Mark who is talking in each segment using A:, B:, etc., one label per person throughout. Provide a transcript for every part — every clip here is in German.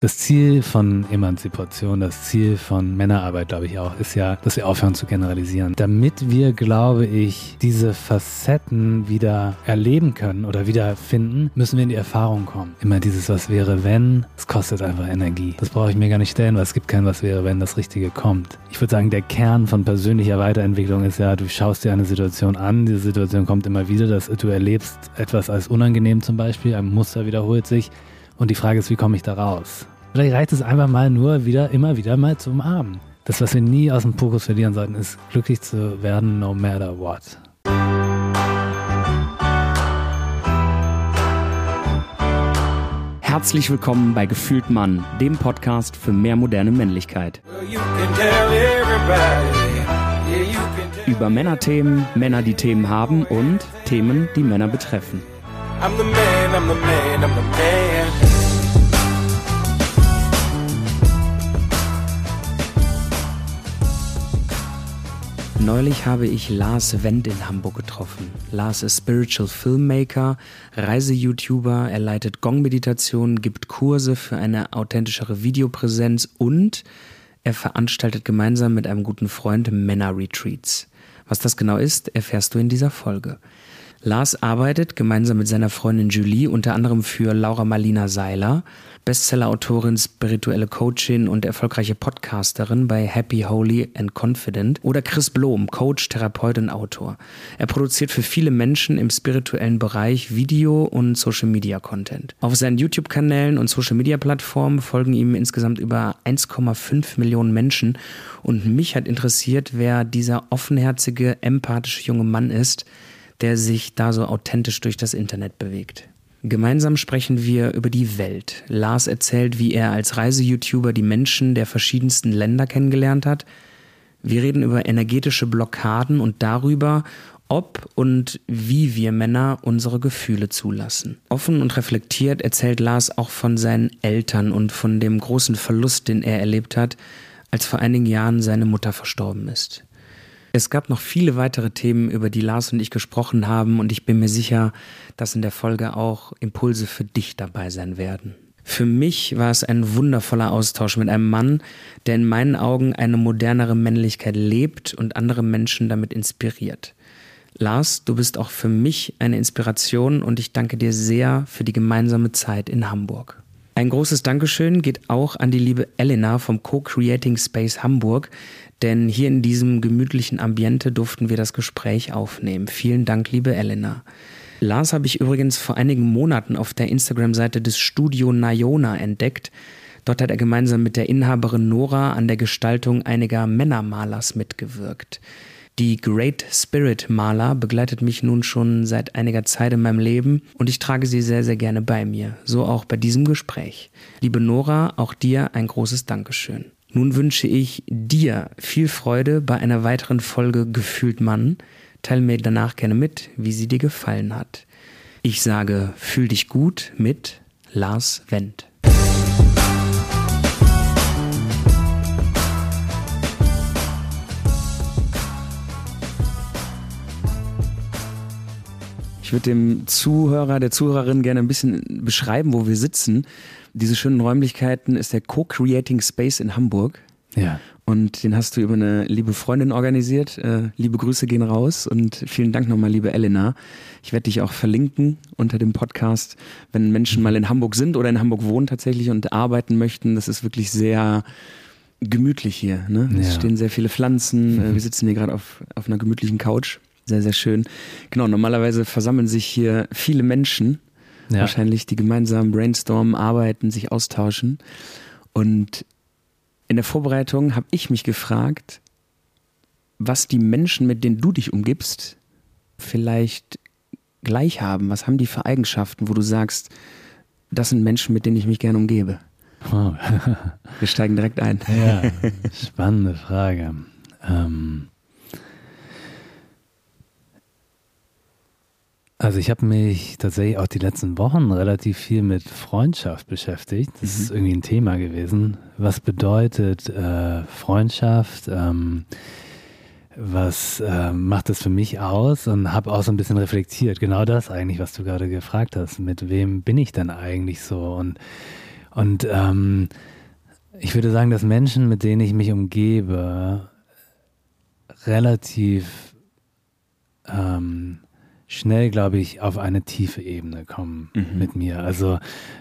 A: Das Ziel von Emanzipation, das Ziel von Männerarbeit, glaube ich auch, ist ja, dass wir aufhören zu generalisieren. Damit wir, glaube ich, diese Facetten wieder erleben können oder wiederfinden, müssen wir in die Erfahrung kommen. Immer dieses Was wäre, wenn, es kostet einfach Energie. Das brauche ich mir gar nicht stellen, weil es gibt kein Was wäre, wenn das Richtige kommt. Ich würde sagen, der Kern von persönlicher Weiterentwicklung ist ja, du schaust dir eine Situation an, diese Situation kommt immer wieder, du erlebst etwas als unangenehm zum Beispiel, ein Muster wiederholt sich und die Frage ist, wie komme ich da raus? Vielleicht reicht es einfach mal nur immer wieder mal zu umarmen. Das, was wir nie aus dem Fokus verlieren sollten, ist glücklich zu werden, no matter what.
B: Herzlich willkommen bei Gefühlt Mann, dem Podcast für mehr moderne Männlichkeit. Über Männerthemen, Männer, die Themen haben und Themen, die Männer betreffen. I'm the man, I'm the man, I'm the man. Neulich habe ich Lars Wendt in Hamburg getroffen. Lars ist Spiritual Filmmaker, Reise-YouTuber, er leitet Gong-Meditationen, gibt Kurse für eine authentischere Videopräsenz und er veranstaltet gemeinsam mit einem guten Freund Männer-Retreats. Was das genau ist, erfährst du in dieser Folge. Lars arbeitet gemeinsam mit seiner Freundin Julie unter anderem für Laura Marlina Seiler, Bestseller-Autorin, spirituelle Coachin und erfolgreiche Podcasterin bei Happy, Holy and Confident, oder Chris Blom, Coach, Therapeut und Autor. Er produziert für viele Menschen im spirituellen Bereich Video- und Social-Media-Content. Auf seinen YouTube-Kanälen und Social-Media-Plattformen folgen ihm insgesamt über 1,5 Millionen Menschen und mich hat interessiert, wer dieser offenherzige, empathische junge Mann ist, der sich da so authentisch durch das Internet bewegt. Gemeinsam sprechen wir über die Welt. Lars erzählt, wie er als Reise-YouTuber die Menschen der verschiedensten Länder kennengelernt hat. Wir reden über energetische Blockaden und darüber, ob und wie wir Männer unsere Gefühle zulassen. Offen und reflektiert erzählt Lars auch von seinen Eltern und von dem großen Verlust, den er erlebt hat, als vor einigen Jahren seine Mutter verstorben ist. Es gab noch viele weitere Themen, über die Lars und ich gesprochen haben und ich bin mir sicher, dass in der Folge auch Impulse für dich dabei sein werden. Für mich war es ein wundervoller Austausch mit einem Mann, der in meinen Augen eine modernere Männlichkeit lebt und andere Menschen damit inspiriert. Lars, du bist auch für mich eine Inspiration und ich danke dir sehr für die gemeinsame Zeit in Hamburg. Ein großes Dankeschön geht auch an die liebe Elena vom Co-Creating Space Hamburg, denn hier in diesem gemütlichen Ambiente durften wir das Gespräch aufnehmen. Vielen Dank, liebe Elena. Lars habe ich übrigens vor einigen Monaten auf der Instagram-Seite des Studio Nayona entdeckt. Dort hat er gemeinsam mit der Inhaberin Nora an der Gestaltung einiger Männermalers mitgewirkt. Die Great Spirit Maler begleitet mich nun schon seit einiger Zeit in meinem Leben und ich trage sie sehr, sehr gerne bei mir. So auch bei diesem Gespräch. Liebe Nora, auch dir ein großes Dankeschön. Nun wünsche ich dir viel Freude bei einer weiteren Folge Gefühlt Mann. Teile mir danach gerne mit, wie sie dir gefallen hat. Ich sage, fühl dich gut mit Lars Wendt. Ich würde dem Zuhörer, der Zuhörerin gerne ein bisschen beschreiben, wo wir sitzen. Diese schönen Räumlichkeiten ist der Co-Creating Space in Hamburg.
A: Ja.
B: Und den hast du über eine liebe Freundin organisiert. Liebe Grüße gehen raus und vielen Dank nochmal, liebe Elena. Ich werde dich auch verlinken unter dem Podcast, wenn Menschen mal in Hamburg sind oder in Hamburg wohnen tatsächlich und arbeiten möchten. Das ist wirklich sehr gemütlich hier. Ne? Ja. Es stehen sehr viele Pflanzen. Wir sitzen hier gerade auf einer gemütlichen Couch. Sehr, sehr schön. Genau, normalerweise versammeln sich hier viele Menschen, wahrscheinlich, die gemeinsam brainstormen, arbeiten, sich austauschen. Und in der Vorbereitung habe ich mich gefragt, was die Menschen, mit denen du dich umgibst, vielleicht gleich haben. Was haben die für Eigenschaften, wo du sagst, das sind Menschen, mit denen ich mich gerne umgebe?
A: Wow.
B: Wir steigen direkt ein.
A: Ja, spannende Frage. Also ich habe mich tatsächlich auch die letzten Wochen relativ viel mit Freundschaft beschäftigt. Das ist irgendwie ein Thema gewesen. Was bedeutet Freundschaft? Was macht das für mich aus? Und habe auch so ein bisschen reflektiert. Genau das eigentlich, was du gerade gefragt hast. Mit wem bin ich denn eigentlich so? Und ich würde sagen, dass Menschen, mit denen ich mich umgebe, relativ schnell, glaube ich, auf eine tiefe Ebene kommen mit mir. Also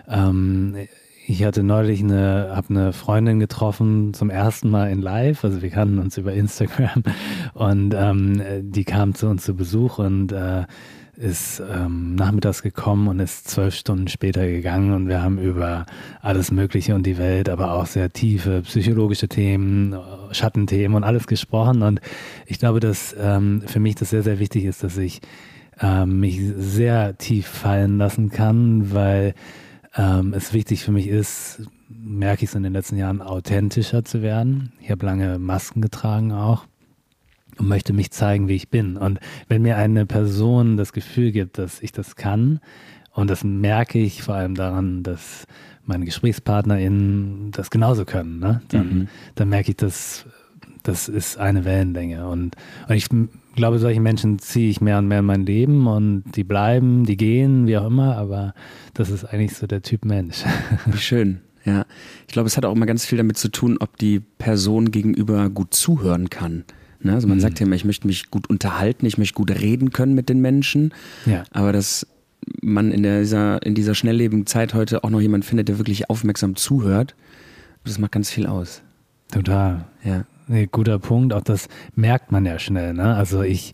A: ich hatte neulich habe eine Freundin getroffen, zum ersten Mal in Live, also wir kannten uns über Instagram und die kam zu uns zu Besuch und ist nachmittags gekommen und ist 12 Stunden später gegangen und wir haben über alles Mögliche und die Welt, aber auch sehr tiefe psychologische Themen, Schattenthemen und alles gesprochen und ich glaube, dass für mich das sehr, sehr wichtig ist, dass ich mich sehr tief fallen lassen kann, weil es wichtig für mich ist, merke ich so in den letzten Jahren, authentischer zu werden. Ich habe lange Masken getragen auch und möchte mich zeigen, wie ich bin. Und wenn mir eine Person das Gefühl gibt, dass ich das kann, und das merke ich vor allem daran, dass meine GesprächspartnerInnen das genauso können, ne? Dann merke ich, das ist eine Wellenlänge. Und ich glaube, solche Menschen ziehe ich mehr und mehr in mein Leben und die bleiben, die gehen, wie auch immer, aber das ist eigentlich so der Typ Mensch.
B: Wie schön, ja. Ich glaube, es hat auch immer ganz viel damit zu tun, ob die Person gegenüber gut zuhören kann. Ne? Also man sagt ja immer, ich möchte mich gut unterhalten, ich möchte gut reden können mit den Menschen, aber dass man in dieser schnelllebigen Zeit heute auch noch jemanden findet, der wirklich aufmerksam zuhört, das macht ganz viel aus.
A: Total.
B: Ja.
A: Nee, guter Punkt, auch das merkt man ja schnell, ne? Also ich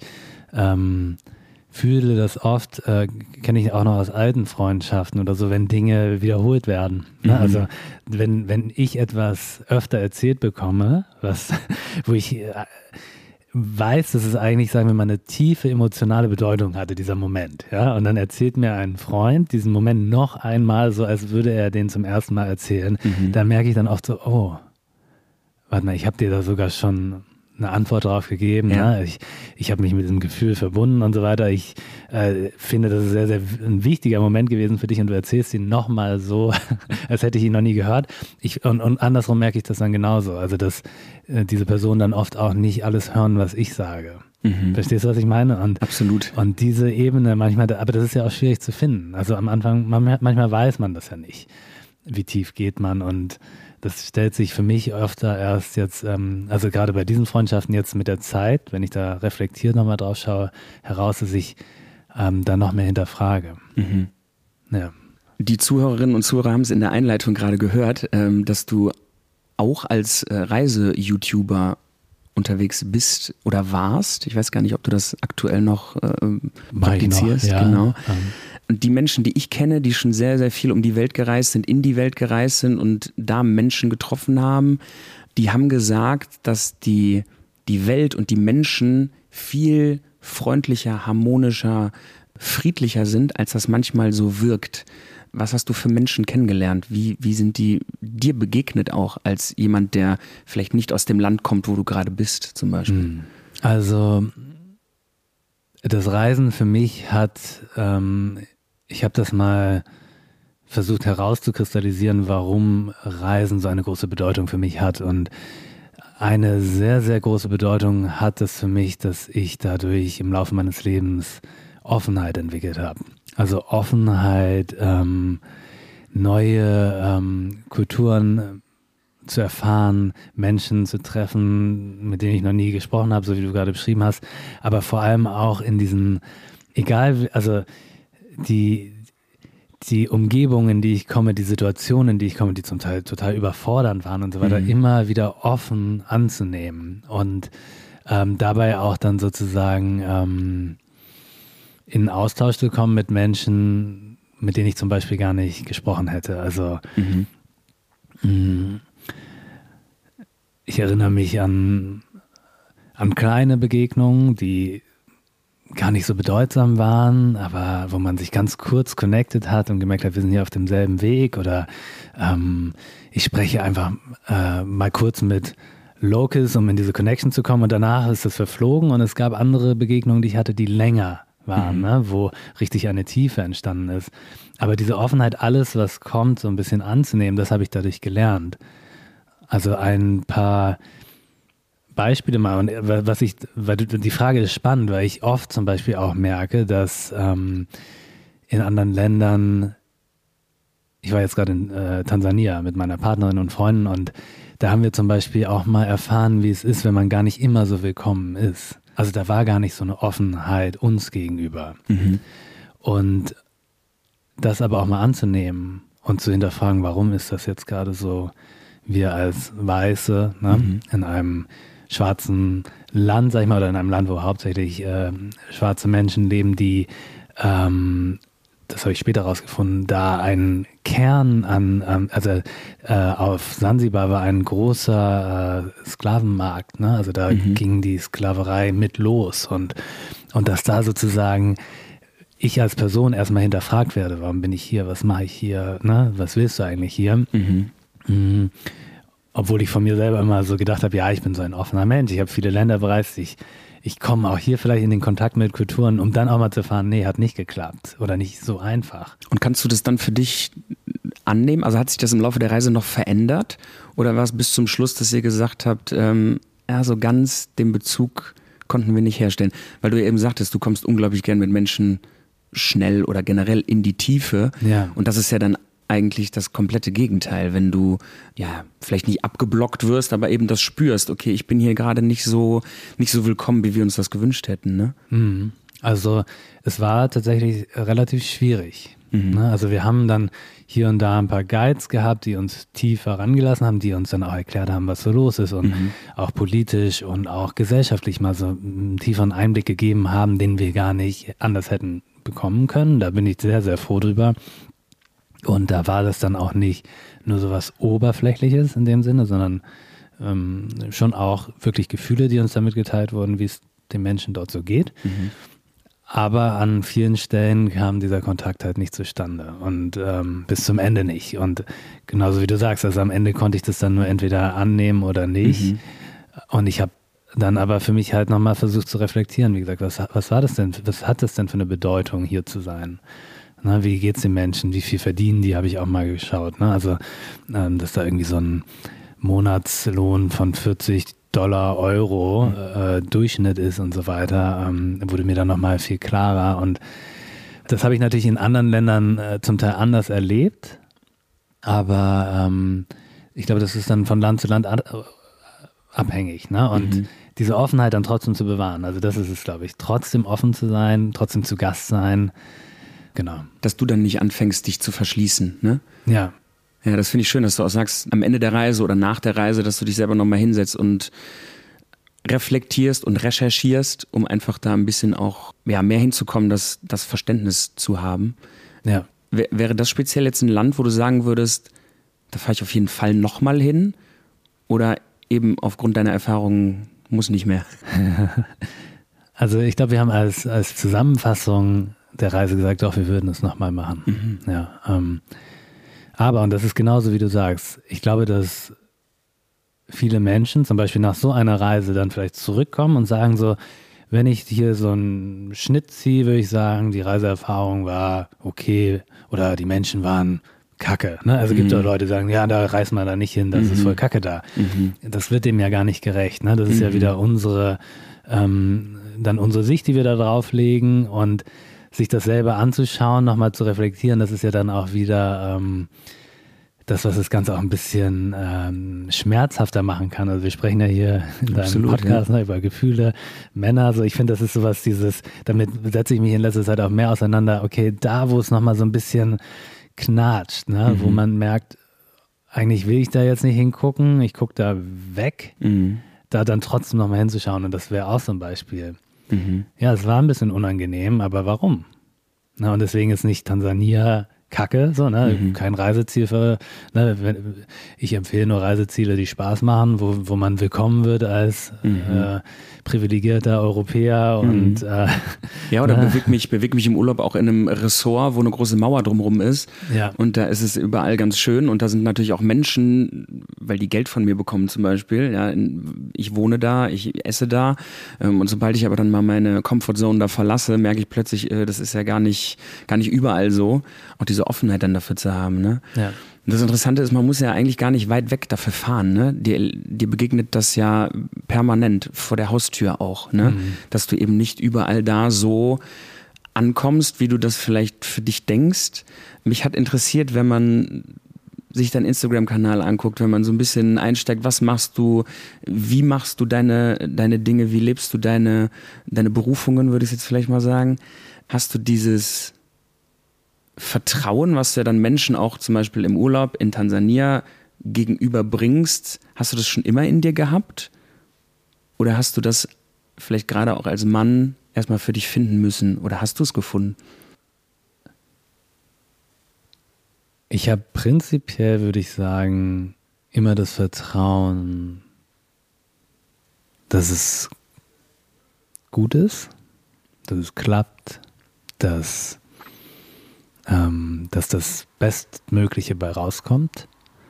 A: fühle das oft, kenne ich auch noch aus alten Freundschaften oder so, wenn Dinge wiederholt werden. Ne? Also wenn ich etwas öfter erzählt bekomme, wo ich weiß, dass es eigentlich, sagen wir mal, eine tiefe emotionale Bedeutung hatte, dieser Moment. Ja? Und dann erzählt mir ein Freund diesen Moment noch einmal, so als würde er den zum ersten Mal erzählen. Da merke ich dann oft so, oh, warte mal, ich habe dir da sogar schon eine Antwort drauf gegeben. Ja. Ne? Ich habe mich mit diesem Gefühl verbunden und so weiter. Ich finde, das ist sehr, sehr ein wichtiger Moment gewesen für dich und du erzählst ihn nochmal so, als hätte ich ihn noch nie gehört. Und andersrum merke ich das dann genauso. Also, dass diese Personen dann oft auch nicht alles hören, was ich sage. Verstehst du, was ich meine?
B: Absolut.
A: Und diese Ebene manchmal, aber das ist ja auch schwierig zu finden. Also am Anfang, manchmal weiß man das ja nicht. Wie tief geht man und das stellt sich für mich öfter erst jetzt, also gerade bei diesen Freundschaften jetzt mit der Zeit, wenn ich da reflektiert nochmal drauf schaue, heraus, dass ich da noch mehr hinterfrage. Ja.
B: Die Zuhörerinnen und Zuhörer haben es in der Einleitung gerade gehört, dass du auch als Reise-YouTuber unterwegs bist oder warst. Ich weiß gar nicht, ob du das aktuell noch praktizierst.
A: Ja.
B: Genau. Und die Menschen, die ich kenne, die schon sehr, sehr viel um die Welt gereist sind, in die Welt gereist sind und da Menschen getroffen haben, die haben gesagt, dass die Welt und die Menschen viel freundlicher, harmonischer, friedlicher sind, als das manchmal so wirkt. Was hast du für Menschen kennengelernt? Wie sind die dir begegnet auch als jemand, der vielleicht nicht aus dem Land kommt, wo du gerade bist zum Beispiel?
A: Also das Reisen für mich hat, ich habe das mal versucht herauszukristallisieren, warum Reisen so eine große Bedeutung für mich hat. Und eine sehr, sehr große Bedeutung hat es für mich, dass ich dadurch im Laufe meines Lebens Offenheit entwickelt habe. Also Offenheit, neue Kulturen zu erfahren, Menschen zu treffen, mit denen ich noch nie gesprochen habe, so wie du gerade beschrieben hast, aber vor allem auch in diesen, also die Umgebungen, in die ich komme, die Situationen, in die ich komme, die zum Teil total überfordernd waren und so weiter, immer wieder offen anzunehmen und dabei auch dann sozusagen in Austausch zu kommen mit Menschen, mit denen ich zum Beispiel gar nicht gesprochen hätte. Also ich erinnere mich an kleine Begegnungen, die gar nicht so bedeutsam waren, aber wo man sich ganz kurz connected hat und gemerkt hat, wir sind hier auf demselben Weg oder ich spreche einfach mal kurz mit Locals, um in diese Connection zu kommen und danach ist das verflogen und es gab andere Begegnungen, die ich hatte, die länger waren, ne, wo richtig eine Tiefe entstanden ist. Aber diese Offenheit, alles, was kommt, so ein bisschen anzunehmen, das habe ich dadurch gelernt. Also ein paar Beispiele mal. Und weil die Frage ist spannend, weil ich oft zum Beispiel auch merke, dass in anderen Ländern ich war jetzt gerade in Tansania mit meiner Partnerin und Freunden und da haben wir zum Beispiel auch mal erfahren, wie es ist, wenn man gar nicht immer so willkommen ist. Also da war gar nicht so eine Offenheit uns gegenüber. Und das aber auch mal anzunehmen und zu hinterfragen, warum ist das jetzt gerade so, wir als Weiße, ne, in einem schwarzen Land, sag ich mal, oder in einem Land, wo hauptsächlich schwarze Menschen leben, die, das habe ich später rausgefunden, da ein Kern an, auf Sansibar war ein großer Sklavenmarkt, ne? Also da ging die Sklaverei mit los und dass da sozusagen ich als Person erstmal hinterfragt werde, warum bin ich hier, was mache ich hier, ne? Was willst du eigentlich hier? Obwohl ich von mir selber immer so gedacht habe, ja, ich bin so ein offener Mensch, ich habe viele Länder bereist, ich komme auch hier vielleicht in den Kontakt mit Kulturen, um dann auch mal zu erfahren, nee, hat nicht geklappt oder nicht so einfach.
B: Und kannst du das dann für dich annehmen? Also hat sich das im Laufe der Reise noch verändert? Oder war es bis zum Schluss, dass ihr gesagt habt, ja, so ganz den Bezug konnten wir nicht herstellen? Weil du ja eben sagtest, du kommst unglaublich gern mit Menschen schnell oder generell in die Tiefe.
A: Ja.
B: Und das ist ja dann eigentlich das komplette Gegenteil, wenn du ja vielleicht nicht abgeblockt wirst, aber eben das spürst, okay, ich bin hier gerade nicht so willkommen, wie wir uns das gewünscht hätten, ne?
A: Also es war tatsächlich relativ schwierig. Ne? Also wir haben dann hier und da ein paar Guides gehabt, die uns tiefer rangelassen haben, die uns dann auch erklärt haben, was so los ist und auch politisch und auch gesellschaftlich mal so einen tieferen Einblick gegeben haben, den wir gar nicht anders hätten bekommen können. Da bin ich sehr, sehr froh drüber. Und da war das dann auch nicht nur so was Oberflächliches in dem Sinne, sondern schon auch wirklich Gefühle, die uns da mitgeteilt wurden, wie es den Menschen dort so geht. Aber an vielen Stellen kam dieser Kontakt halt nicht zustande und bis zum Ende nicht. Und genauso wie du sagst, also am Ende konnte ich das dann nur entweder annehmen oder nicht. Und ich habe dann aber für mich halt nochmal versucht zu reflektieren. Wie gesagt, was war das denn? Was hat das denn für eine Bedeutung, hier zu sein? Na, wie geht's den Menschen? Wie viel verdienen die? Habe ich auch mal geschaut. Ne? Also, dass da irgendwie so ein Monatslohn von $40 Euro Durchschnitt ist und so weiter, wurde mir dann nochmal viel klarer. Und das habe ich natürlich in anderen Ländern zum Teil anders erlebt. Aber ich glaube, das ist dann von Land zu Land abhängig. Ne? Und diese Offenheit dann trotzdem zu bewahren. Also das ist es, glaube ich. Trotzdem offen zu sein, trotzdem zu Gast sein. Genau.
B: Dass du dann nicht anfängst, dich zu verschließen, ne?
A: Ja.
B: Ja, das finde ich schön, dass du auch sagst, am Ende der Reise oder nach der Reise, dass du dich selber nochmal hinsetzt und reflektierst und recherchierst, um einfach da ein bisschen auch mehr hinzukommen, das Verständnis zu haben.
A: Ja.
B: Wäre das speziell jetzt ein Land, wo du sagen würdest, da fahre ich auf jeden Fall nochmal hin? Oder eben aufgrund deiner Erfahrungen muss nicht mehr?
A: Also ich glaube, wir haben als Zusammenfassung der Reise gesagt, doch, wir würden es nochmal machen. Ja, aber, und das ist genauso, wie du sagst, ich glaube, dass viele Menschen zum Beispiel nach so einer Reise dann vielleicht zurückkommen und sagen so, wenn ich hier so einen Schnitt ziehe, würde ich sagen, die Reiseerfahrung war okay oder die Menschen waren kacke. Ne? Also gibt es auch Leute, die sagen, ja, da reist man da nicht hin, das ist voll kacke da. Das wird dem ja gar nicht gerecht. Ne? Das ist ja wieder unsere Sicht, die wir da drauf legen, und sich das selber anzuschauen, nochmal zu reflektieren, das ist ja dann auch wieder das, was das Ganze auch ein bisschen schmerzhafter machen kann. Also wir sprechen ja hier in deinem Podcast über Gefühle, Männer, so ich finde, das ist sowas, damit setze ich mich in letzter Zeit auch mehr auseinander, okay, da, wo es nochmal so ein bisschen knatscht, ne, wo man merkt, eigentlich will ich da jetzt nicht hingucken, ich gucke da weg, da dann trotzdem nochmal hinzuschauen, und das wäre auch so ein Beispiel. Ja, es war ein bisschen unangenehm, aber warum? Na, und deswegen ist nicht Tansania kacke, so, ne? Kein Reiseziel für, ne? Ich empfehle nur Reiseziele, die Spaß machen, wo man willkommen wird als privilegierter Europäer und
B: ja, oder beweg mich im Urlaub auch in einem Ressort, wo eine große Mauer drumherum ist, und da ist es überall ganz schön, und da sind natürlich auch Menschen, weil die Geld von mir bekommen zum Beispiel, ja, ich wohne da, ich esse da, und sobald ich aber dann mal meine Comfortzone da verlasse, merke ich plötzlich, das ist ja gar nicht überall so, auch diese Offenheit dann dafür zu haben, ne? Ja. Und das Interessante ist, man muss ja eigentlich gar nicht weit weg dafür fahren, ne? Dir begegnet das ja permanent vor der Haustür auch, ne? Dass du eben nicht überall da so ankommst, wie du das vielleicht für dich denkst. Mich hat interessiert, wenn man sich deinen Instagram-Kanal anguckt, wenn man so ein bisschen einsteigt, was machst du, wie machst du deine Dinge, wie lebst du deine Berufungen, würde ich jetzt vielleicht mal sagen. Hast du dieses Vertrauen, was du ja dann Menschen auch zum Beispiel im Urlaub in Tansania gegenüberbringst, hast du das schon immer in dir gehabt? Oder hast du das vielleicht gerade auch als Mann erstmal für dich finden müssen? Oder hast du es gefunden?
A: Ich habe prinzipiell, würde ich sagen, immer das Vertrauen, dass es gut ist, dass es klappt, dass das Bestmögliche bei rauskommt.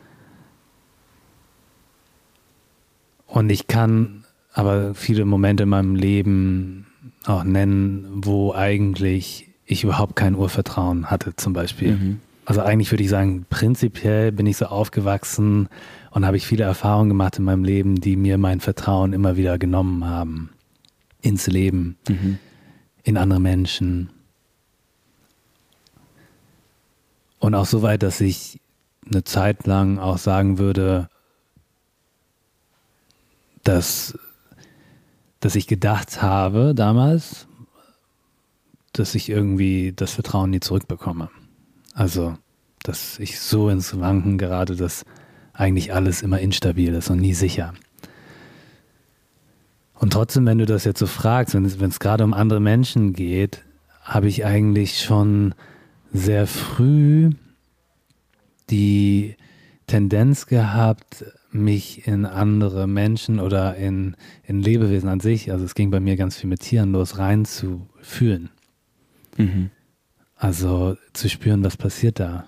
A: Und ich kann aber viele Momente in meinem Leben auch nennen, wo eigentlich ich überhaupt kein Urvertrauen hatte, zum Beispiel. Mhm. Also eigentlich würde ich sagen, prinzipiell bin ich so aufgewachsen und habe ich viele Erfahrungen gemacht in meinem Leben, die mir mein Vertrauen immer wieder genommen haben. Ins Leben, in andere Menschen. Und auch so weit, dass ich eine Zeit lang auch sagen würde, dass ich gedacht habe damals, dass ich irgendwie das Vertrauen nie zurückbekomme. Also, dass ich so ins Wanken gerate, dass eigentlich alles immer instabil ist und nie sicher. Und trotzdem, wenn du das jetzt so fragst, wenn es gerade um andere Menschen geht, habe ich eigentlich schon sehr früh die Tendenz gehabt, mich in andere Menschen oder in Lebewesen an sich, also es ging bei mir ganz viel mit Tieren los, reinzufühlen. Mhm. Also zu spüren, was passiert da.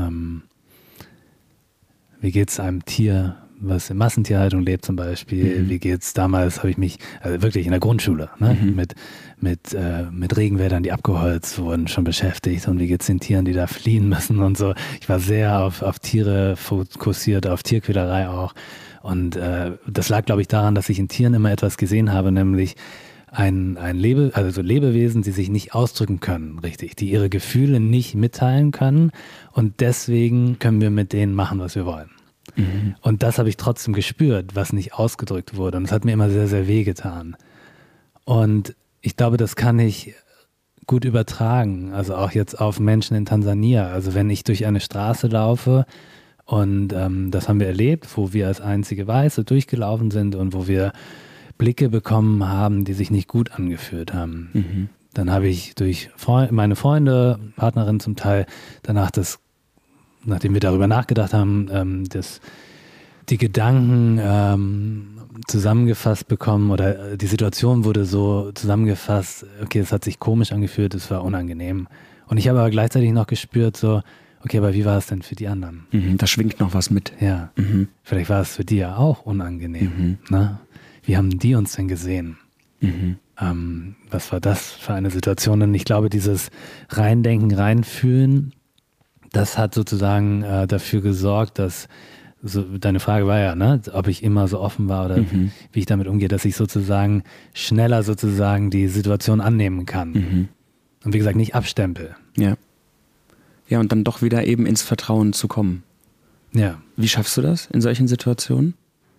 A: Wie geht es einem Tier, was in Massentierhaltung lebt zum Beispiel? Mhm. Wie geht es damals, habe ich mich, also wirklich in der Grundschule, ne? Mit Regenwäldern, die abgeholzt wurden, schon beschäftigt. Und wie geht es den Tieren, die da fliehen müssen und so. Ich war sehr auf Tiere fokussiert, auf Tierquälerei auch. Und das lag, glaube ich, daran, dass ich in Tieren immer etwas gesehen habe, nämlich also Lebewesen, die sich nicht ausdrücken können, richtig, die ihre Gefühle nicht mitteilen können und deswegen können wir mit denen machen, was wir wollen. Mhm. Und das habe ich trotzdem gespürt, was nicht ausgedrückt wurde und das hat mir immer sehr, sehr wehgetan. Und ich glaube, das kann ich gut übertragen, also auch jetzt auf Menschen in Tansania. Also wenn ich durch eine Straße laufe und das haben wir erlebt, wo wir als einzige Weiße durchgelaufen sind und wo wir Blicke bekommen haben, die sich nicht gut angefühlt haben. Mhm. Dann habe ich durch meine Freunde, Partnerin zum Teil, danach nachdem wir darüber nachgedacht haben, die Gedanken zusammengefasst bekommen oder die Situation wurde so zusammengefasst, okay, es hat sich komisch angefühlt, es war unangenehm. Und ich habe aber gleichzeitig noch gespürt, so, okay, aber wie war es denn für die anderen?
B: Mhm, da schwingt noch was mit.
A: Ja, vielleicht war es für die ja auch unangenehm, ne? Wie haben die uns denn gesehen? Mhm. Was war das für eine Situation? Und ich glaube, dieses Reindenken, Reinfühlen, das hat sozusagen dafür gesorgt, dass, deine Frage war ja, ne, ob ich immer so offen war oder wie ich damit umgehe, dass ich sozusagen schneller sozusagen die Situation annehmen kann. Mhm. Und wie gesagt, nicht abstempel.
B: Ja. Ja, und dann doch wieder eben ins Vertrauen zu kommen.
A: Ja.
B: Wie schaffst du das in solchen Situationen?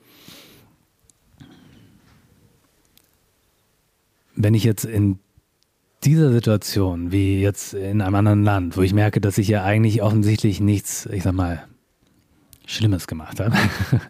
A: Wenn ich jetzt in dieser Situation, wie jetzt in einem anderen Land, wo ich merke, dass ich ja eigentlich offensichtlich nichts, ich sag mal, Schlimmes gemacht habe,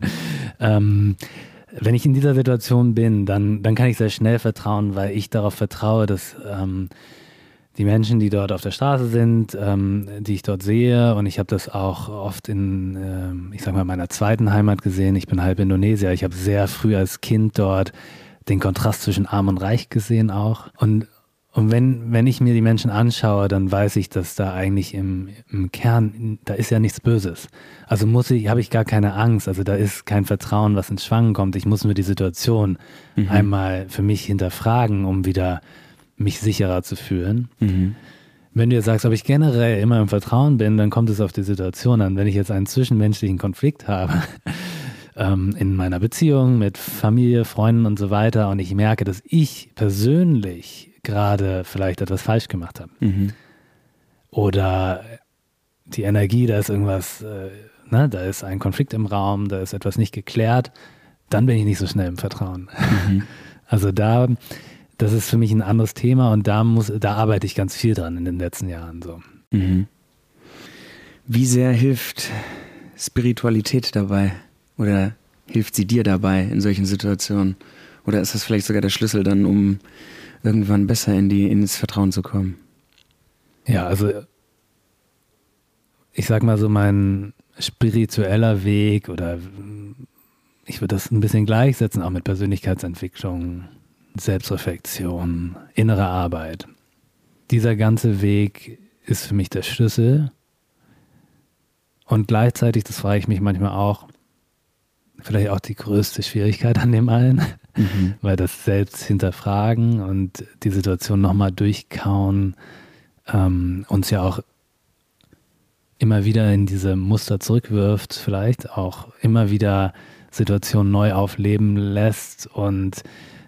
A: wenn ich in dieser Situation bin, dann kann ich sehr schnell vertrauen, weil ich darauf vertraue, dass die Menschen, die dort auf der Straße sind, die ich dort sehe, und ich habe das auch oft in, ich sag mal, meiner zweiten Heimat gesehen, ich bin halb Indonesier, ich habe sehr früh als Kind dort den Kontrast zwischen Arm und Reich gesehen auch. Und wenn ich mir die Menschen anschaue, dann weiß ich, dass da eigentlich im Kern, da ist ja nichts Böses. Also habe ich gar keine Angst. Also da ist kein Vertrauen, was ins Schwanken kommt. Ich muss nur die Situation einmal für mich hinterfragen, um wieder mich sicherer zu fühlen. Mhm. Wenn du jetzt sagst, ob ich generell immer im Vertrauen bin, dann kommt es auf die Situation an. Wenn ich jetzt einen zwischenmenschlichen Konflikt habe, in meiner Beziehung mit Familie, Freunden und so weiter, und ich merke, dass ich persönlich gerade vielleicht etwas falsch gemacht habe. Oder die Energie, da ist irgendwas, da ist ein Konflikt im Raum, da ist etwas nicht geklärt, dann bin ich nicht so schnell im Vertrauen. Also das ist für mich ein anderes Thema und da arbeite ich ganz viel dran in den letzten Jahren. So.
B: Wie sehr hilft Spiritualität dabei oder hilft sie dir dabei in solchen Situationen? Oder ist das vielleicht sogar der Schlüssel dann, um irgendwann besser ins Vertrauen zu kommen?
A: Ja, also ich sag mal so, mein spiritueller Weg oder ich würde das ein bisschen gleichsetzen, auch mit Persönlichkeitsentwicklung, Selbstreflexion, innere Arbeit. Dieser ganze Weg ist für mich der Schlüssel und gleichzeitig, das frage ich mich manchmal auch, vielleicht auch die größte Schwierigkeit an dem allen, weil das selbst hinterfragen und die Situation nochmal durchkauen uns ja auch immer wieder in diese Muster zurückwirft, vielleicht auch immer wieder Situationen neu aufleben lässt und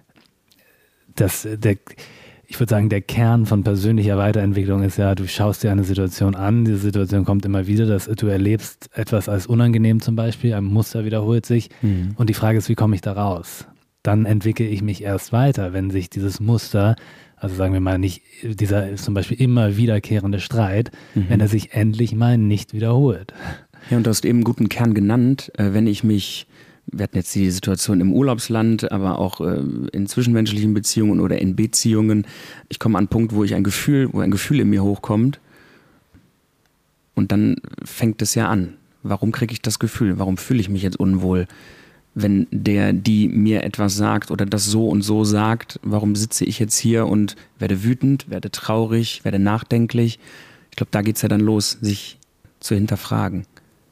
A: ich würde sagen, der Kern von persönlicher Weiterentwicklung ist ja, du schaust dir eine Situation an, diese Situation kommt immer wieder, du erlebst etwas als unangenehm zum Beispiel, ein Muster wiederholt sich und die Frage ist, wie komme ich da raus? Dann entwickle ich mich erst weiter, wenn sich dieses Muster, also sagen wir mal nicht, dieser zum Beispiel immer wiederkehrende Streit, wenn er sich endlich mal nicht wiederholt.
B: Ja, und du hast eben einen guten Kern genannt, wir hatten jetzt die Situation im Urlaubsland, aber auch in zwischenmenschlichen Beziehungen oder in Beziehungen. Ich komme an einen Punkt, wo ein Gefühl in mir hochkommt und dann fängt es ja an. Warum kriege ich das Gefühl? Warum fühle ich mich jetzt unwohl? Wenn die mir etwas sagt oder das so und so sagt, warum sitze ich jetzt hier und werde wütend, werde traurig, werde nachdenklich? Ich glaube, da geht es ja dann los, sich zu hinterfragen.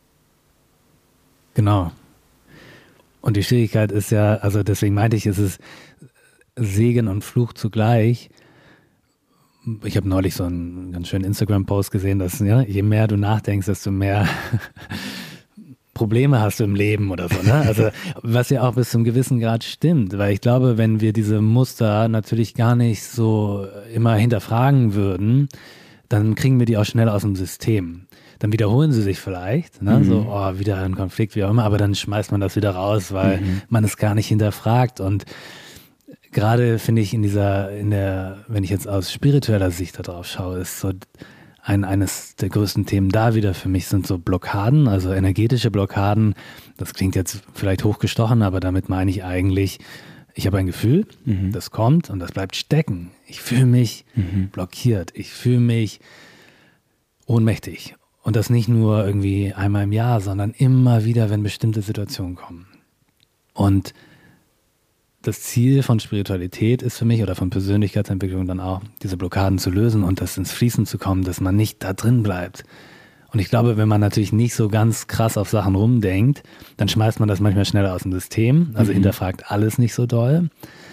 A: Genau. Und die Schwierigkeit ist ja, also deswegen meinte ich, es ist Segen und Fluch zugleich. Ich habe neulich so einen ganz schönen Instagram-Post gesehen, dass je mehr du nachdenkst, desto mehr Probleme hast du im Leben oder so. Ne? Also was ja auch bis zum gewissen Grad stimmt, weil ich glaube, wenn wir diese Muster natürlich gar nicht so immer hinterfragen würden, dann kriegen wir die auch schnell aus dem System. Dann wiederholen sie sich vielleicht, ne? So, wieder ein Konflikt, wie auch immer, aber dann schmeißt man das wieder raus, weil man es gar nicht hinterfragt. Und gerade finde ich wenn ich jetzt aus spiritueller Sicht da drauf schaue, ist so eines der größten Themen da wieder für mich sind so Blockaden, also energetische Blockaden. Das klingt jetzt vielleicht hochgestochen, aber damit meine ich eigentlich, ich habe ein Gefühl, das kommt und das bleibt stecken. Ich fühle mich blockiert, ich fühle mich ohnmächtig. Und das nicht nur irgendwie einmal im Jahr, sondern immer wieder, wenn bestimmte Situationen kommen. Und das Ziel von Spiritualität ist für mich oder von Persönlichkeitsentwicklung dann auch, diese Blockaden zu lösen und das ins Fließen zu kommen, dass man nicht da drin bleibt. Und ich glaube, wenn man natürlich nicht so ganz krass auf Sachen rumdenkt, dann schmeißt man das manchmal schneller aus dem System, also hinterfragt alles nicht so doll.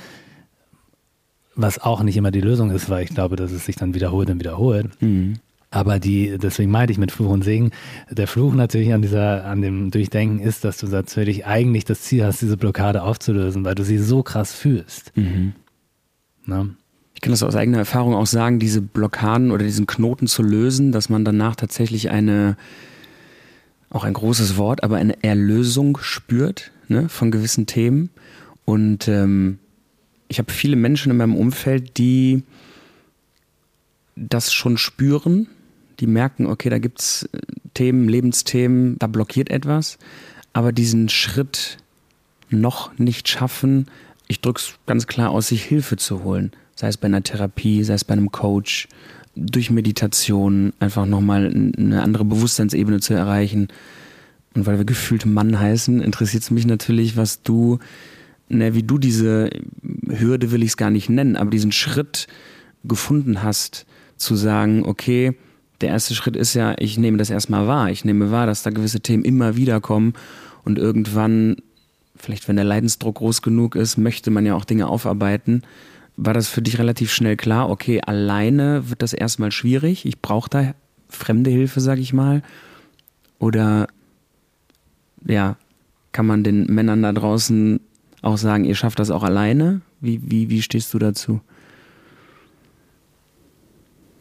A: Was auch nicht immer die Lösung ist, weil ich glaube, dass es sich dann wiederholt und wiederholt. Aber deswegen meinte ich mit Fluch und Segen, der Fluch natürlich an dem Durchdenken ist, dass du natürlich eigentlich das Ziel hast, diese Blockade aufzulösen, weil du sie so krass fühlst. Na?
B: Ich kann das aus eigener Erfahrung auch sagen, diese Blockaden oder diesen Knoten zu lösen, dass man danach tatsächlich auch ein großes Wort, aber eine Erlösung spürt, ne, von gewissen Themen. Und ich habe viele Menschen in meinem Umfeld, die das schon spüren, die merken, okay, da gibt es Themen, Lebensthemen, da blockiert etwas, aber diesen Schritt noch nicht schaffen, ich drücke es ganz klar aus, sich Hilfe zu holen, sei es bei einer Therapie, sei es bei einem Coach, durch Meditation einfach nochmal eine andere Bewusstseinsebene zu erreichen. Und weil wir gefühlt Mann heißen, interessiert es mich natürlich, wie du diese Hürde, will ich es gar nicht nennen, aber diesen Schritt gefunden hast, zu sagen, okay, der erste Schritt ist ja, ich nehme das erstmal wahr. Ich nehme wahr, dass da gewisse Themen immer wieder kommen und irgendwann, vielleicht wenn der Leidensdruck groß genug ist, möchte man ja auch Dinge aufarbeiten. War das für dich relativ schnell klar, okay, alleine wird das erstmal schwierig, ich brauche da fremde Hilfe, sag ich mal? Oder ja, kann man den Männern da draußen auch sagen, ihr schafft das auch alleine? Wie stehst du dazu?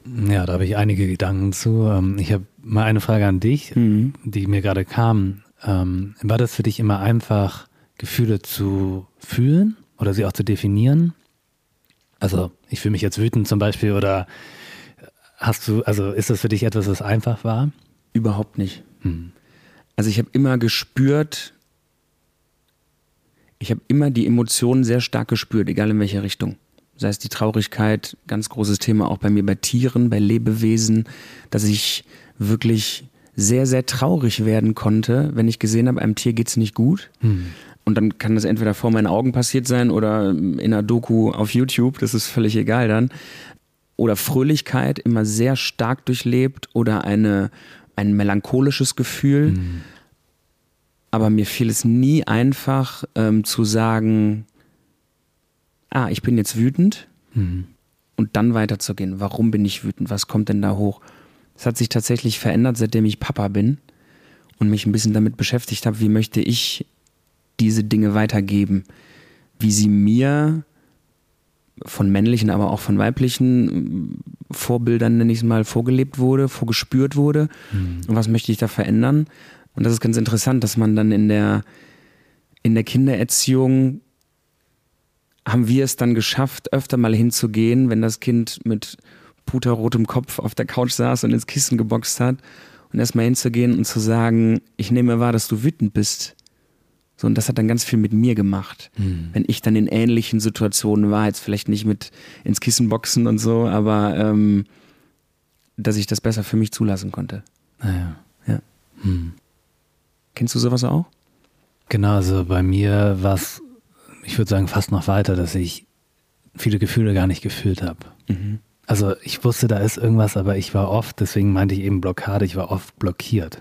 A: Ja, da habe ich einige Gedanken zu. Ich habe mal eine Frage an dich, die mir gerade kam. War das für dich immer einfach, Gefühle zu fühlen oder sie auch zu definieren? Also ich fühle mich jetzt wütend zum Beispiel, oder ist das für dich etwas, was einfach war?
B: Überhaupt nicht. Also ich habe immer gespürt, ich habe immer die Emotionen sehr stark gespürt, egal in welche Richtung. Sei es die Traurigkeit, ganz großes Thema auch bei mir, bei Tieren, bei Lebewesen, dass ich wirklich sehr, sehr traurig werden konnte, wenn ich gesehen habe, einem Tier geht's nicht gut. Und dann kann das entweder vor meinen Augen passiert sein oder in einer Doku auf YouTube, das ist völlig egal dann. Oder Fröhlichkeit immer sehr stark durchlebt oder ein melancholisches Gefühl. Aber mir fiel es nie einfach zu sagen, ich bin jetzt wütend und dann weiterzugehen. Warum bin ich wütend? Was kommt denn da hoch? Es hat sich tatsächlich verändert, seitdem ich Papa bin und mich ein bisschen damit beschäftigt habe, wie möchte ich diese Dinge weitergeben, wie sie mir von männlichen, aber auch von weiblichen Vorbildern, nenne ich es mal, vorgelebt wurde, vorgespürt wurde. Und was möchte ich da verändern? Und das ist ganz interessant, dass man dann in der Kindererziehung haben wir es dann geschafft, öfter mal hinzugehen, wenn das Kind mit puterrotem Kopf auf der Couch saß und ins Kissen geboxt hat, und erstmal hinzugehen und zu sagen, ich nehme wahr, dass du wütend bist. So, und das hat dann ganz viel mit mir gemacht. Wenn ich dann in ähnlichen Situationen war, jetzt vielleicht nicht mit ins Kissen boxen und so, aber dass ich das besser für mich zulassen konnte.
A: Ja.
B: Kennst du sowas auch?
A: Genau, also bei mir war es, ich würde sagen, fast noch weiter, dass ich viele Gefühle gar nicht gefühlt habe. Also ich wusste, da ist irgendwas, aber ich war oft, deswegen meinte ich eben Blockade, ich war oft blockiert.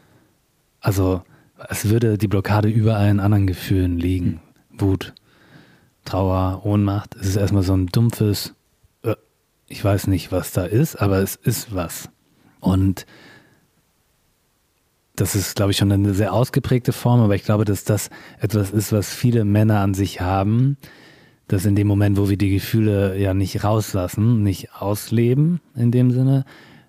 A: Also es würde die Blockade über allen anderen Gefühlen liegen. Wut, Trauer, Ohnmacht. Es ist erstmal so ein dumpfes, ich weiß nicht, was da ist, aber es ist was. Und das ist, glaube ich, schon eine sehr ausgeprägte Form, aber ich glaube, dass das etwas ist, was viele Männer an sich haben, dass in dem Moment, wo wir die Gefühle ja nicht rauslassen, nicht ausleben in dem Sinne,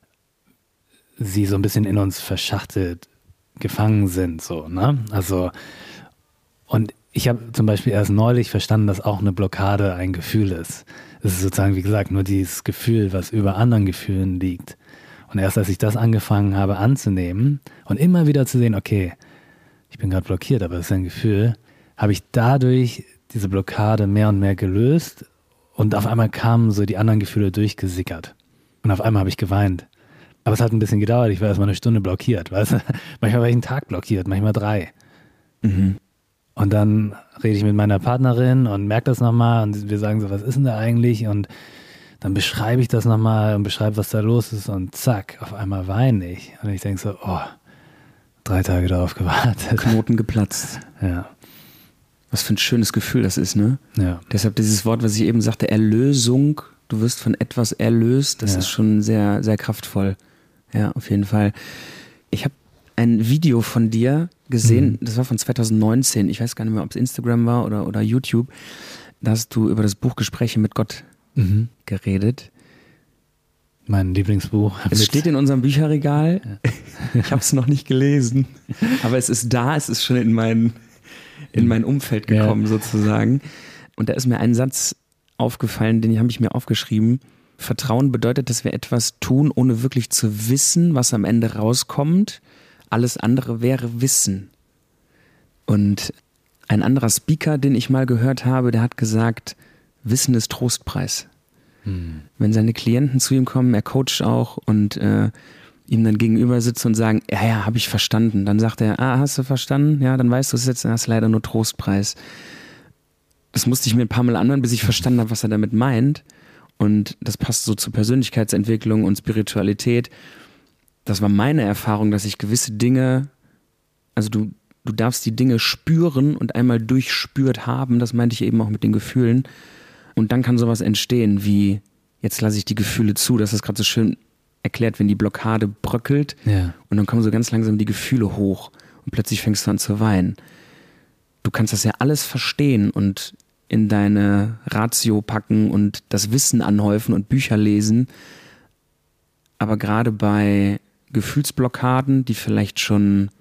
A: sie so ein bisschen in uns verschachtelt gefangen sind, so, ne? Also, und ich habe zum Beispiel erst neulich verstanden, dass auch eine Blockade ein Gefühl ist. Es ist sozusagen, wie gesagt, nur dieses Gefühl, was über anderen Gefühlen liegt. Und erst als ich das angefangen habe anzunehmen und immer wieder zu sehen, okay, ich bin gerade blockiert, aber das ist ein Gefühl, habe ich dadurch diese Blockade mehr und mehr gelöst, und auf einmal kamen so die anderen Gefühle durchgesickert. Und auf einmal habe ich geweint. Aber es hat ein bisschen gedauert, ich war erst mal eine Stunde blockiert, weißt du? Manchmal war ich einen Tag blockiert, manchmal 3. Und dann rede ich mit meiner Partnerin und merke das nochmal und wir sagen so, was ist denn da eigentlich? Und dann beschreibe ich das nochmal und beschreibe, was da los ist, und zack, auf einmal weine ich. Und ich denke so, 3 Tage darauf gewartet.
B: Knoten geplatzt.
A: Ja.
B: Was für ein schönes Gefühl das ist, ne?
A: Ja.
B: Deshalb dieses Wort, was ich eben sagte, Erlösung, du wirst von etwas erlöst, das ist schon sehr, sehr kraftvoll. Ja, auf jeden Fall. Ich habe ein Video von dir gesehen, das war von 2019, ich weiß gar nicht mehr, ob es Instagram war oder YouTube, da hast du über das Buch Gespräche mit Gott geredet.
A: Mein Lieblingsbuch.
B: Es steht in unserem Bücherregal. Ja. Ich habe es noch nicht gelesen, aber es ist da, es ist schon in mein Umfeld gekommen sozusagen. Und da ist mir ein Satz aufgefallen, den habe ich mir aufgeschrieben. Vertrauen bedeutet, dass wir etwas tun, ohne wirklich zu wissen, was am Ende rauskommt. Alles andere wäre Wissen. Und ein anderer Speaker, den ich mal gehört habe, der hat gesagt, Wissen ist Trostpreis. Wenn seine Klienten zu ihm kommen, er coacht auch und ihm dann gegenüber sitzen und sagen, ja, habe ich verstanden. Dann sagt er, hast du verstanden? Ja, dann weißt du es jetzt, dann hast du leider nur Trostpreis. Das musste ich mir ein paar Mal anhören, bis ich verstanden habe, was er damit meint. Und das passt so zur Persönlichkeitsentwicklung und Spiritualität. Das war meine Erfahrung, dass ich gewisse Dinge, also du darfst die Dinge spüren und einmal durchspürt haben, das meinte ich eben auch mit den Gefühlen. Und dann kann sowas entstehen wie, jetzt lasse ich die Gefühle zu, das ist gerade so schön erklärt, wenn die Blockade bröckelt und dann kommen so ganz langsam die Gefühle hoch und plötzlich fängst du an zu weinen. Du kannst das ja alles verstehen und in deine Ratio packen und das Wissen anhäufen und Bücher lesen, aber gerade bei Gefühlsblockaden, die vielleicht schon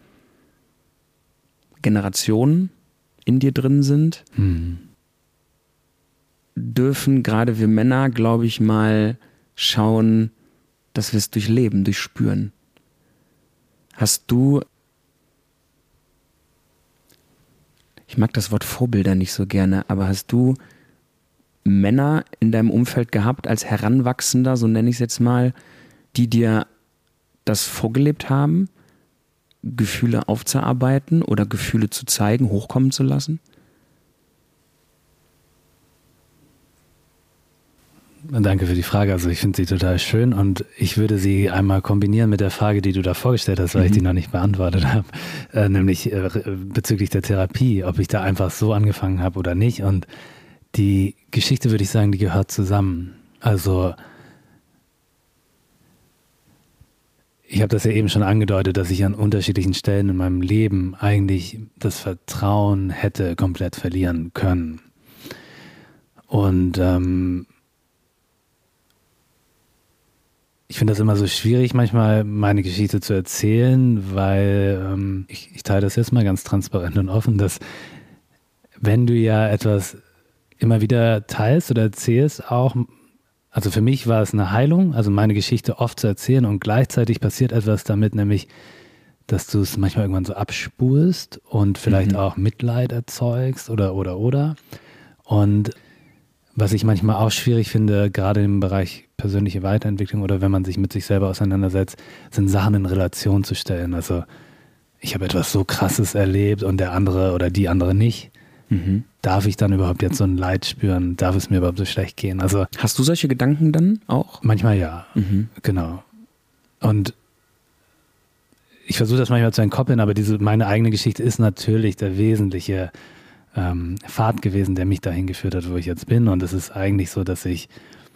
B: Generationen in dir drin sind, dürfen gerade wir Männer, glaube ich, mal schauen, dass wir es durchleben, durchspüren. Hast du, ich mag das Wort Vorbilder nicht so gerne, aber hast du Männer in deinem Umfeld gehabt als Heranwachsender, so nenne ich es jetzt mal, die dir das vorgelebt haben, Gefühle aufzuarbeiten oder Gefühle zu zeigen, hochkommen zu lassen?
A: Danke für die Frage. Also ich finde sie total schön und ich würde sie einmal kombinieren mit der Frage, die du da vorgestellt hast, weil ich die noch nicht beantwortet habe, nämlich bezüglich der Therapie, ob ich da einfach so angefangen habe oder nicht. Und die Geschichte, würde ich sagen, die gehört zusammen. Also ich habe das ja eben schon angedeutet, dass ich an unterschiedlichen Stellen in meinem Leben eigentlich das Vertrauen hätte komplett verlieren können. Und ich finde das immer so schwierig, manchmal meine Geschichte zu erzählen, weil ich teile das jetzt mal ganz transparent und offen, dass wenn du ja etwas immer wieder teilst oder erzählst, auch, also für mich war es eine Heilung, also meine Geschichte oft zu erzählen und gleichzeitig passiert etwas damit, nämlich, dass du es manchmal irgendwann so abspulst und vielleicht auch Mitleid erzeugst oder. Und was ich manchmal auch schwierig finde, gerade im Bereich persönliche Weiterentwicklung oder wenn man sich mit sich selber auseinandersetzt, sind Sachen in Relation zu stellen. Also ich habe etwas so Krasses erlebt und der andere oder die andere nicht. Darf ich dann überhaupt jetzt so ein Leid spüren? Darf es mir überhaupt so schlecht gehen? Also
B: hast du solche Gedanken dann auch?
A: Manchmal ja, genau. Und ich versuche das manchmal zu entkoppeln, aber meine eigene Geschichte ist natürlich der wesentliche Pfad gewesen, der mich dahin geführt hat, wo ich jetzt bin. Und es ist eigentlich so, dass ich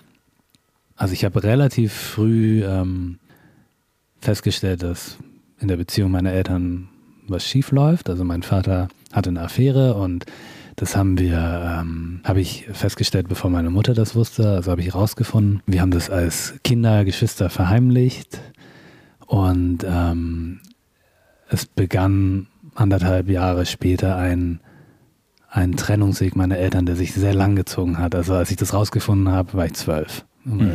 A: habe relativ früh festgestellt, dass in der Beziehung meiner Eltern was schief läuft. Also mein Vater hatte eine Affäre und das habe ich festgestellt, bevor meine Mutter das wusste. Also habe ich rausgefunden. Wir haben das als Geschwister verheimlicht und es begann 1,5 Jahre später ein Trennungsweg meiner Eltern, der sich sehr lang gezogen hat. Also als ich das rausgefunden habe, war ich 12.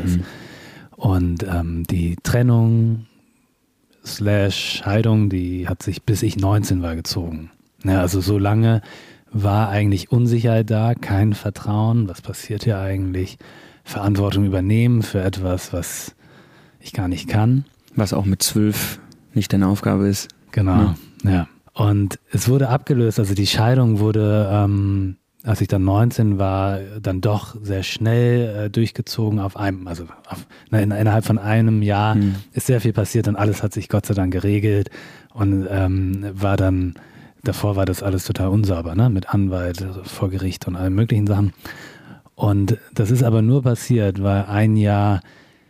A: Und die Trennung / Scheidung, die hat sich bis ich 19 war gezogen. Ja, also so lange war eigentlich Unsicherheit da, kein Vertrauen. Was passiert hier eigentlich? Verantwortung übernehmen für etwas, was ich gar nicht kann.
B: Was auch mit 12 nicht deine Aufgabe ist.
A: Genau, ja. Und es wurde abgelöst, also die Scheidung wurde, als ich dann 19 war, dann doch sehr schnell durchgezogen innerhalb von einem Jahr ist sehr viel passiert und alles hat sich Gott sei Dank geregelt und davor war das alles total unsauber, ne? Mit Anwalt, vor Gericht und allen möglichen Sachen. Und das ist aber nur passiert, weil ein Jahr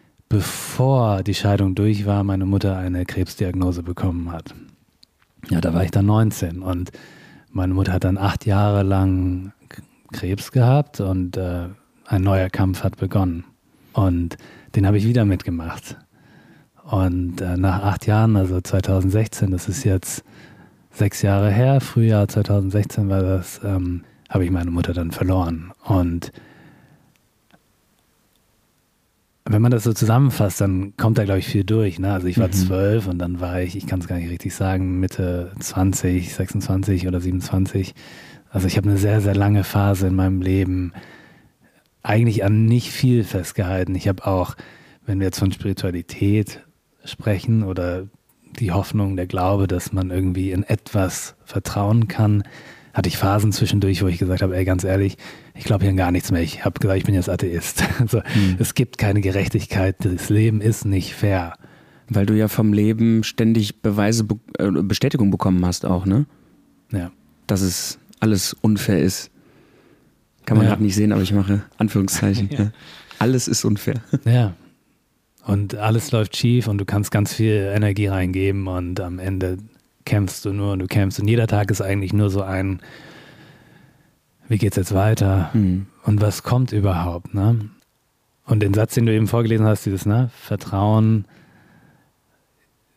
A: bevor die Scheidung durch war, meine Mutter eine Krebsdiagnose bekommen hat. Ja, da war ich dann 19 und meine Mutter hat dann 8 Jahre lang Krebs gehabt und ein neuer Kampf hat begonnen. Und den habe ich wieder mitgemacht. Und nach 8 Jahren, also 2016, das ist jetzt 6 Jahre her, Frühjahr 2016 war das, habe ich meine Mutter dann verloren. Und wenn man das so zusammenfasst, dann kommt da, glaube ich, viel durch. Ne? Also ich war 12 und dann war ich kann es gar nicht richtig sagen, Mitte 20, 26 oder 27. Also ich habe eine sehr, sehr lange Phase in meinem Leben eigentlich an nicht viel festgehalten. Ich habe auch, wenn wir jetzt von Spiritualität sprechen oder die Hoffnung, der Glaube, dass man irgendwie in etwas vertrauen kann, hatte ich Phasen zwischendurch, wo ich gesagt habe, ey, ganz ehrlich, ich glaube hier an gar nichts mehr. Ich habe gesagt, ich bin jetzt Atheist. Also, es gibt keine Gerechtigkeit, das Leben ist nicht fair.
B: Weil du ja vom Leben ständig Bestätigung bekommen hast auch, ne?
A: Ja.
B: Dass es alles unfair ist. Kann man gerade nicht sehen, aber ich mache Anführungszeichen. Ja. Alles ist unfair.
A: Ja. Und alles läuft schief und du kannst ganz viel Energie reingeben und am Ende kämpfst du nur und du kämpfst. Und jeder Tag ist eigentlich nur so ein, wie geht's jetzt weiter? Und was kommt überhaupt? Ne? Und den Satz, den du eben vorgelesen hast, dieses Vertrauen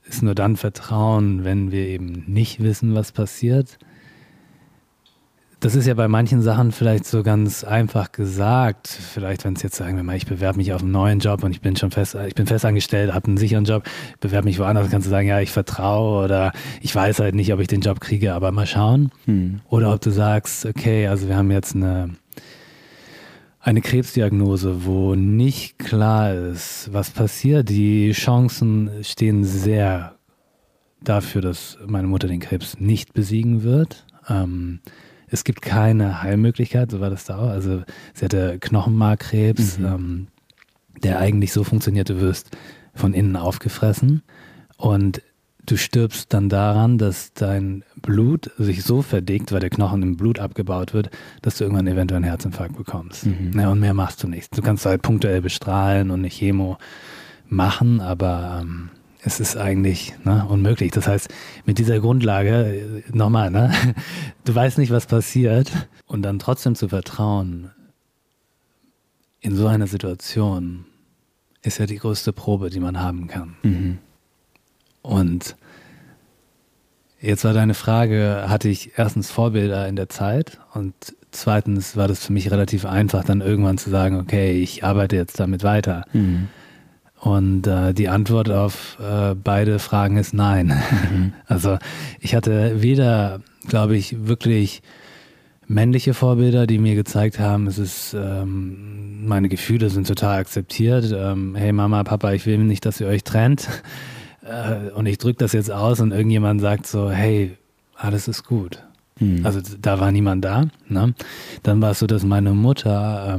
A: ist nur dann Vertrauen, wenn wir eben nicht wissen, was passiert. Das ist ja bei manchen Sachen vielleicht so ganz einfach gesagt. Vielleicht, wenn es jetzt, sagen wir mal, ich bewerbe mich auf einen neuen Job und ich bin festangestellt, habe einen sicheren Job, bewerbe mich woanders, kannst du sagen, ja, ich vertraue oder ich weiß halt nicht, ob ich den Job kriege, aber mal schauen. Oder ob du sagst, okay, also wir haben jetzt eine Krebsdiagnose, wo nicht klar ist, was passiert. Die Chancen stehen sehr dafür, dass meine Mutter den Krebs nicht besiegen wird. Es gibt keine Heilmöglichkeit, so war das da auch. Also sie hatte Knochenmarkkrebs, der eigentlich so funktioniert, du wirst von innen aufgefressen und du stirbst dann daran, dass dein Blut sich so verdickt, weil der Knochen im Blut abgebaut wird, dass du irgendwann eventuell einen Herzinfarkt bekommst. Ja, und mehr machst du nicht. Du kannst halt punktuell bestrahlen und eine Chemo machen, aber es ist eigentlich unmöglich. Das heißt, mit dieser Grundlage, nochmal, du weißt nicht, was passiert und dann trotzdem zu vertrauen in so einer Situation ist ja die größte Probe, die man haben kann. Und jetzt war deine Frage, hatte ich erstens Vorbilder in der Zeit und zweitens war das für mich relativ einfach, dann irgendwann zu sagen, okay, ich arbeite jetzt damit weiter. Und die Antwort auf beide Fragen ist nein. Also ich hatte weder, glaube ich, wirklich männliche Vorbilder, die mir gezeigt haben, es ist, meine Gefühle sind total akzeptiert. Hey Mama, Papa, ich will nicht, dass ihr euch trennt. Und ich drücke das jetzt aus und irgendjemand sagt so, hey, alles ist gut. Also da war niemand da. Ne? Dann war es so, dass meine Mutter,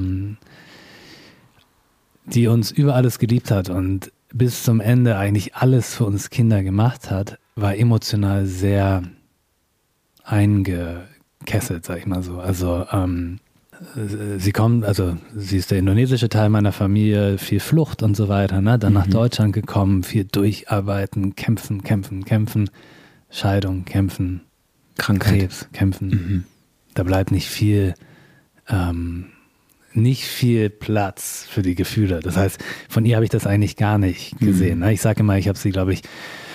A: die uns über alles geliebt hat und bis zum Ende eigentlich alles für uns Kinder gemacht hat, war emotional sehr eingekesselt, sag ich mal so. Also sie ist der indonesische Teil meiner Familie, viel Flucht und so weiter, ne? Dann nach Deutschland gekommen, viel durcharbeiten, kämpfen, Scheidung, kämpfen,
B: Krankheit.
A: Krebs, kämpfen. Da bleibt nicht viel Platz für die Gefühle. Das heißt, von ihr habe ich das eigentlich gar nicht gesehen. Ne? Ich sage immer, ich habe sie, glaube ich,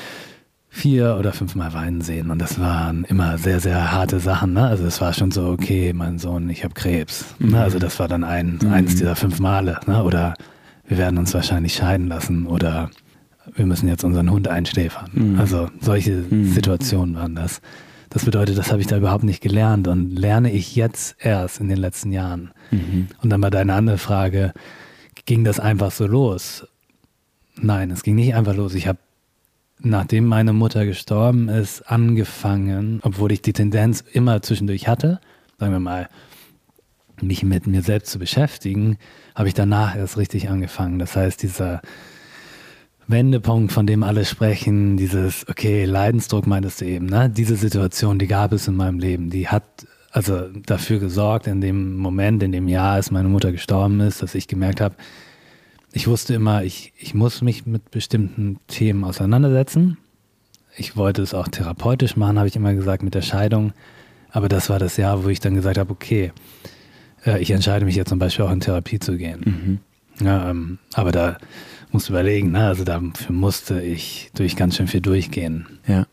A: 4 oder 5 Mal weinen sehen und das waren immer sehr, sehr harte Sachen. Ne? Also es war schon so, okay, mein Sohn, ich habe Krebs. Ne? Also das war dann eins dieser 5 Male. Ne? Oder wir werden uns wahrscheinlich scheiden lassen oder wir müssen jetzt unseren Hund einschläfern. Also solche Situationen waren das. Das bedeutet, das habe ich da überhaupt nicht gelernt und lerne ich jetzt erst in den letzten Jahren. Und dann bei deiner anderen Frage, ging das einfach so los? Nein, es ging nicht einfach los. Ich habe, nachdem meine Mutter gestorben ist, angefangen, obwohl ich die Tendenz immer zwischendurch hatte, sagen wir mal, mich mit mir selbst zu beschäftigen, habe ich danach erst richtig angefangen. Das heißt, dieser Wendepunkt, von dem alle sprechen, dieses, okay, Leidensdruck meintest du eben, ne? Diese Situation, die gab es in meinem Leben, die hat also dafür gesorgt, in dem Moment, in dem Jahr, als meine Mutter gestorben ist, dass ich gemerkt habe, ich wusste immer, ich muss mich mit bestimmten Themen auseinandersetzen. Ich wollte es auch therapeutisch machen, habe ich immer gesagt, mit der Scheidung. Aber das war das Jahr, wo ich dann gesagt habe, okay, ich entscheide mich jetzt zum Beispiel auch in Therapie zu gehen. Ja, aber da musst du überlegen, ne? Also dafür musste ich durch ganz schön viel durchgehen.
B: Ja.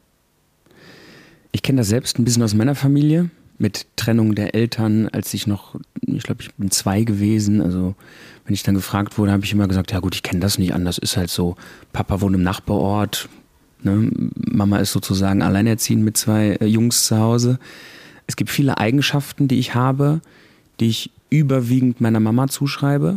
B: Ich kenne das selbst ein bisschen aus meiner Familie, mit Trennung der Eltern, als ich glaube, ich bin 2 gewesen, also wenn ich dann gefragt wurde, habe ich immer gesagt, ja gut, ich kenne das nicht anders, ist halt so, Papa wohnt im Nachbarort, ne? Mama ist sozusagen alleinerziehend mit 2 Jungs zu Hause. Es gibt viele Eigenschaften, die ich habe, die ich überwiegend meiner Mama zuschreibe.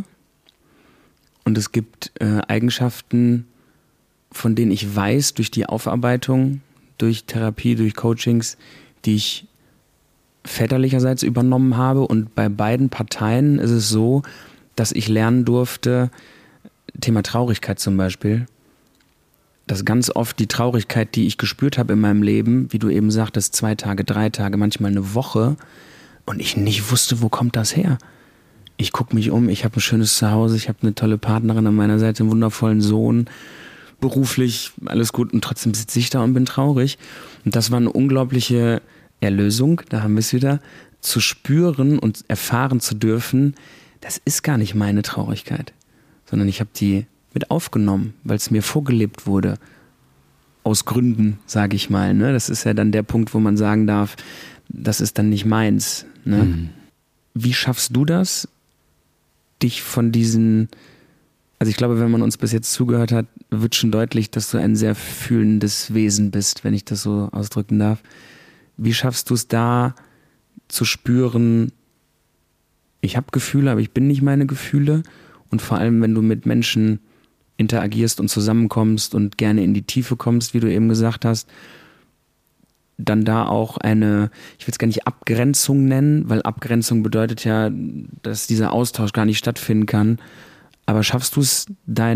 B: Und es gibt Eigenschaften, von denen ich weiß, durch die Aufarbeitung, durch Therapie, durch Coachings, die ich väterlicherseits übernommen habe. Und bei beiden Parteien ist es so, dass ich lernen durfte, Thema Traurigkeit zum Beispiel, dass ganz oft die Traurigkeit, die ich gespürt habe in meinem Leben, wie du eben sagtest, 2 Tage, 3 Tage, manchmal eine Woche, und ich nicht wusste, wo kommt das her? Ich gucke mich um, ich habe ein schönes Zuhause, ich habe eine tolle Partnerin an meiner Seite, einen wundervollen Sohn, beruflich alles gut, und trotzdem sitze ich da und bin traurig. Und das war eine unglaubliche Erlösung, da haben wir es wieder, zu spüren und erfahren zu dürfen, das ist gar nicht meine Traurigkeit, sondern ich habe die mit aufgenommen, weil es mir vorgelebt wurde. aus Gründen, sage ich mal. Ne? Das ist ja dann der Punkt, wo man sagen darf, das ist dann nicht meins. Ne? Mhm. Wie schaffst du das, dich von diesen, also ich glaube, wenn man uns bis jetzt zugehört hat, wird schon deutlich, dass du ein sehr fühlendes Wesen bist, wenn ich das so ausdrücken darf. Wie schaffst du es da zu spüren, ich habe Gefühle, aber ich bin nicht meine Gefühle? Und vor allem, wenn du mit Menschen interagierst und zusammenkommst und gerne in die Tiefe kommst, wie du eben gesagt hast, dann da auch eine, ich will es gar nicht Abgrenzung nennen, weil Abgrenzung bedeutet ja, dass dieser Austausch gar nicht stattfinden kann. Aber schaffst du es,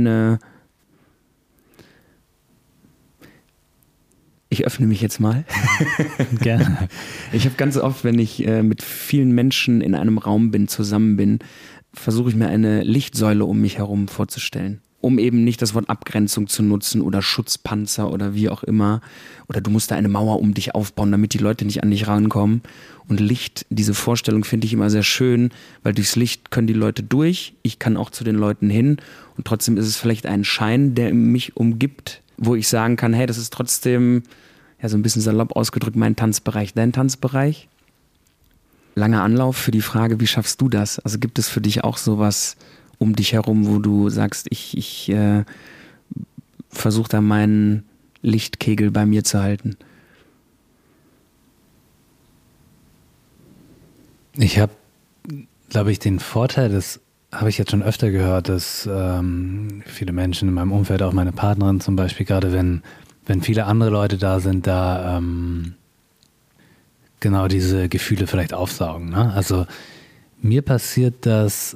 B: ich öffne mich jetzt mal.
A: Gerne.
B: Ich habe ganz oft, wenn ich mit vielen Menschen in einem Raum bin, zusammen bin, versuche ich mir eine Lichtsäule um mich herum vorzustellen. Um eben nicht das Wort Abgrenzung zu nutzen oder Schutzpanzer oder wie auch immer. Oder du musst da eine Mauer um dich aufbauen, damit die Leute nicht an dich rankommen. Und Licht, diese Vorstellung finde ich immer sehr schön, weil durchs Licht können die Leute durch. Ich kann auch zu den Leuten hin. Und trotzdem ist es vielleicht ein Schein, der mich umgibt, wo ich sagen kann, hey, das ist trotzdem, ja, so ein bisschen salopp ausgedrückt, mein Tanzbereich, dein Tanzbereich. Langer Anlauf für die Frage, wie schaffst du das? Also gibt es für dich auch sowas um dich herum, wo du sagst, ich versuche da meinen Lichtkegel bei mir zu halten?
A: Ich habe, glaube ich, den Vorteil, das habe ich jetzt schon öfter gehört, dass viele Menschen in meinem Umfeld, auch meine Partnerin zum Beispiel, gerade wenn viele andere Leute da sind, da genau diese Gefühle vielleicht aufsaugen. Ne? Also mir passiert das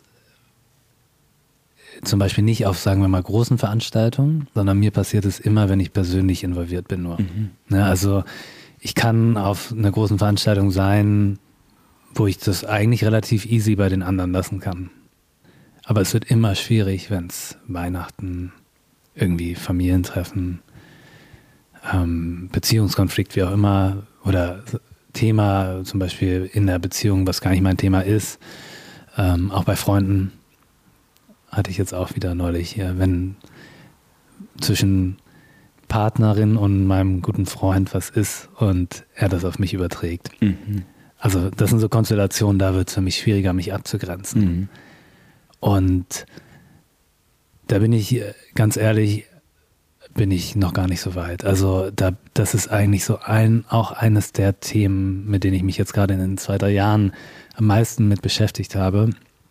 A: zum Beispiel nicht auf, sagen wir mal, großen Veranstaltungen, sondern mir passiert es immer, wenn ich persönlich involviert bin nur. Mhm. Ne? Also ich kann auf einer großen Veranstaltung sein, wo ich das eigentlich relativ easy bei den anderen lassen kann. Aber es wird immer schwierig, wenn es Weihnachten, irgendwie Familientreffen, Beziehungskonflikt, wie auch immer, oder Thema zum Beispiel in der Beziehung, was gar nicht mein Thema ist. Auch bei Freunden hatte ich jetzt auch wieder neulich, wenn zwischen Partnerin und meinem guten Freund was ist und er das auf mich überträgt. Mhm. Also das sind so Konstellationen, da wird es für mich schwieriger, mich abzugrenzen. Mhm. Und da bin ich, ganz ehrlich, bin ich noch gar nicht so weit. Also das ist eigentlich so auch eines der Themen, mit denen ich mich jetzt gerade in den 2-3 Jahren am meisten mit beschäftigt habe.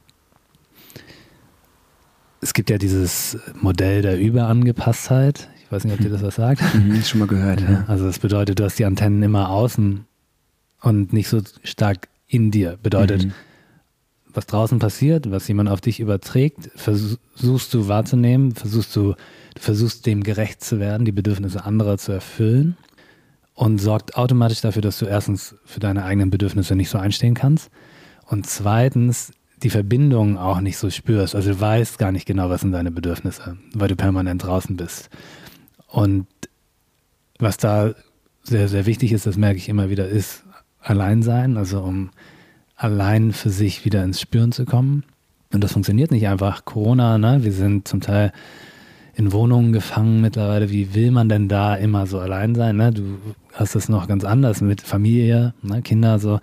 A: Es gibt ja dieses Modell der Überangepasstheit. Ich weiß nicht, ob dir das was sagt.
B: Schon mal gehört.
A: Ja. Also das bedeutet, du hast die Antennen immer außen und nicht so stark in dir. Bedeutet, was draußen passiert, was jemand auf dich überträgt, versuchst du wahrzunehmen, du versuchst dem gerecht zu werden, die Bedürfnisse anderer zu erfüllen und sorgt automatisch dafür, dass du erstens für deine eigenen Bedürfnisse nicht so einstehen kannst und zweitens die Verbindung auch nicht so spürst. Also du weißt gar nicht genau, was sind deine Bedürfnisse, weil du permanent draußen bist. Und was da sehr, sehr wichtig ist, das merke ich immer wieder, ist Alleinsein, also um allein für sich wieder ins Spüren zu kommen. Und das funktioniert nicht einfach. Corona, ne? Wir sind zum Teil in Wohnungen gefangen mittlerweile. Wie will man denn da immer so allein sein? Ne? Du hast es noch ganz anders mit Familie, ne? Kinder so.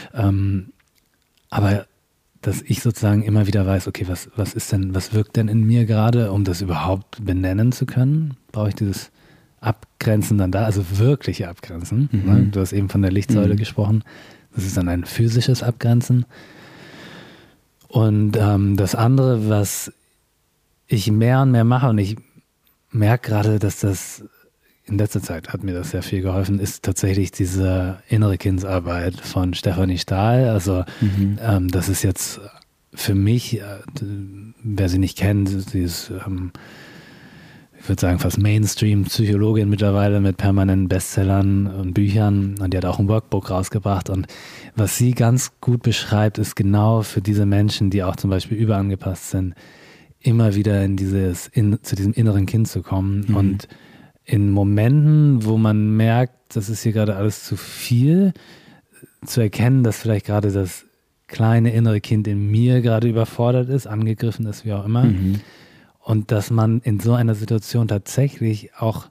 A: Aber dass ich sozusagen immer wieder weiß, okay, was wirkt denn in mir gerade, um das überhaupt benennen zu können? Brauche ich dieses Abgrenzen dann da, also wirkliche Abgrenzen. Ne? Du hast eben von der Lichtsäule gesprochen. Das ist dann ein physisches Abgrenzen. Und das andere, was ich mehr und mehr mache, und ich merke gerade, dass das in letzter Zeit hat mir das sehr viel geholfen, ist tatsächlich diese innere Kindsarbeit von Stefanie Stahl. Also das ist jetzt für mich, wer sie nicht kennt, sie ist ich würde sagen, fast Mainstream-Psychologin mittlerweile mit permanenten Bestsellern und Büchern. Und die hat auch ein Workbook rausgebracht. Und was sie ganz gut beschreibt, ist genau für diese Menschen, die auch zum Beispiel überangepasst sind, immer wieder zu diesem inneren Kind zu kommen. Und in Momenten, wo man merkt, das ist hier gerade alles zu viel, zu erkennen, dass vielleicht gerade das kleine innere Kind in mir gerade überfordert ist, angegriffen ist, wie auch immer. Und dass man in so einer Situation tatsächlich auch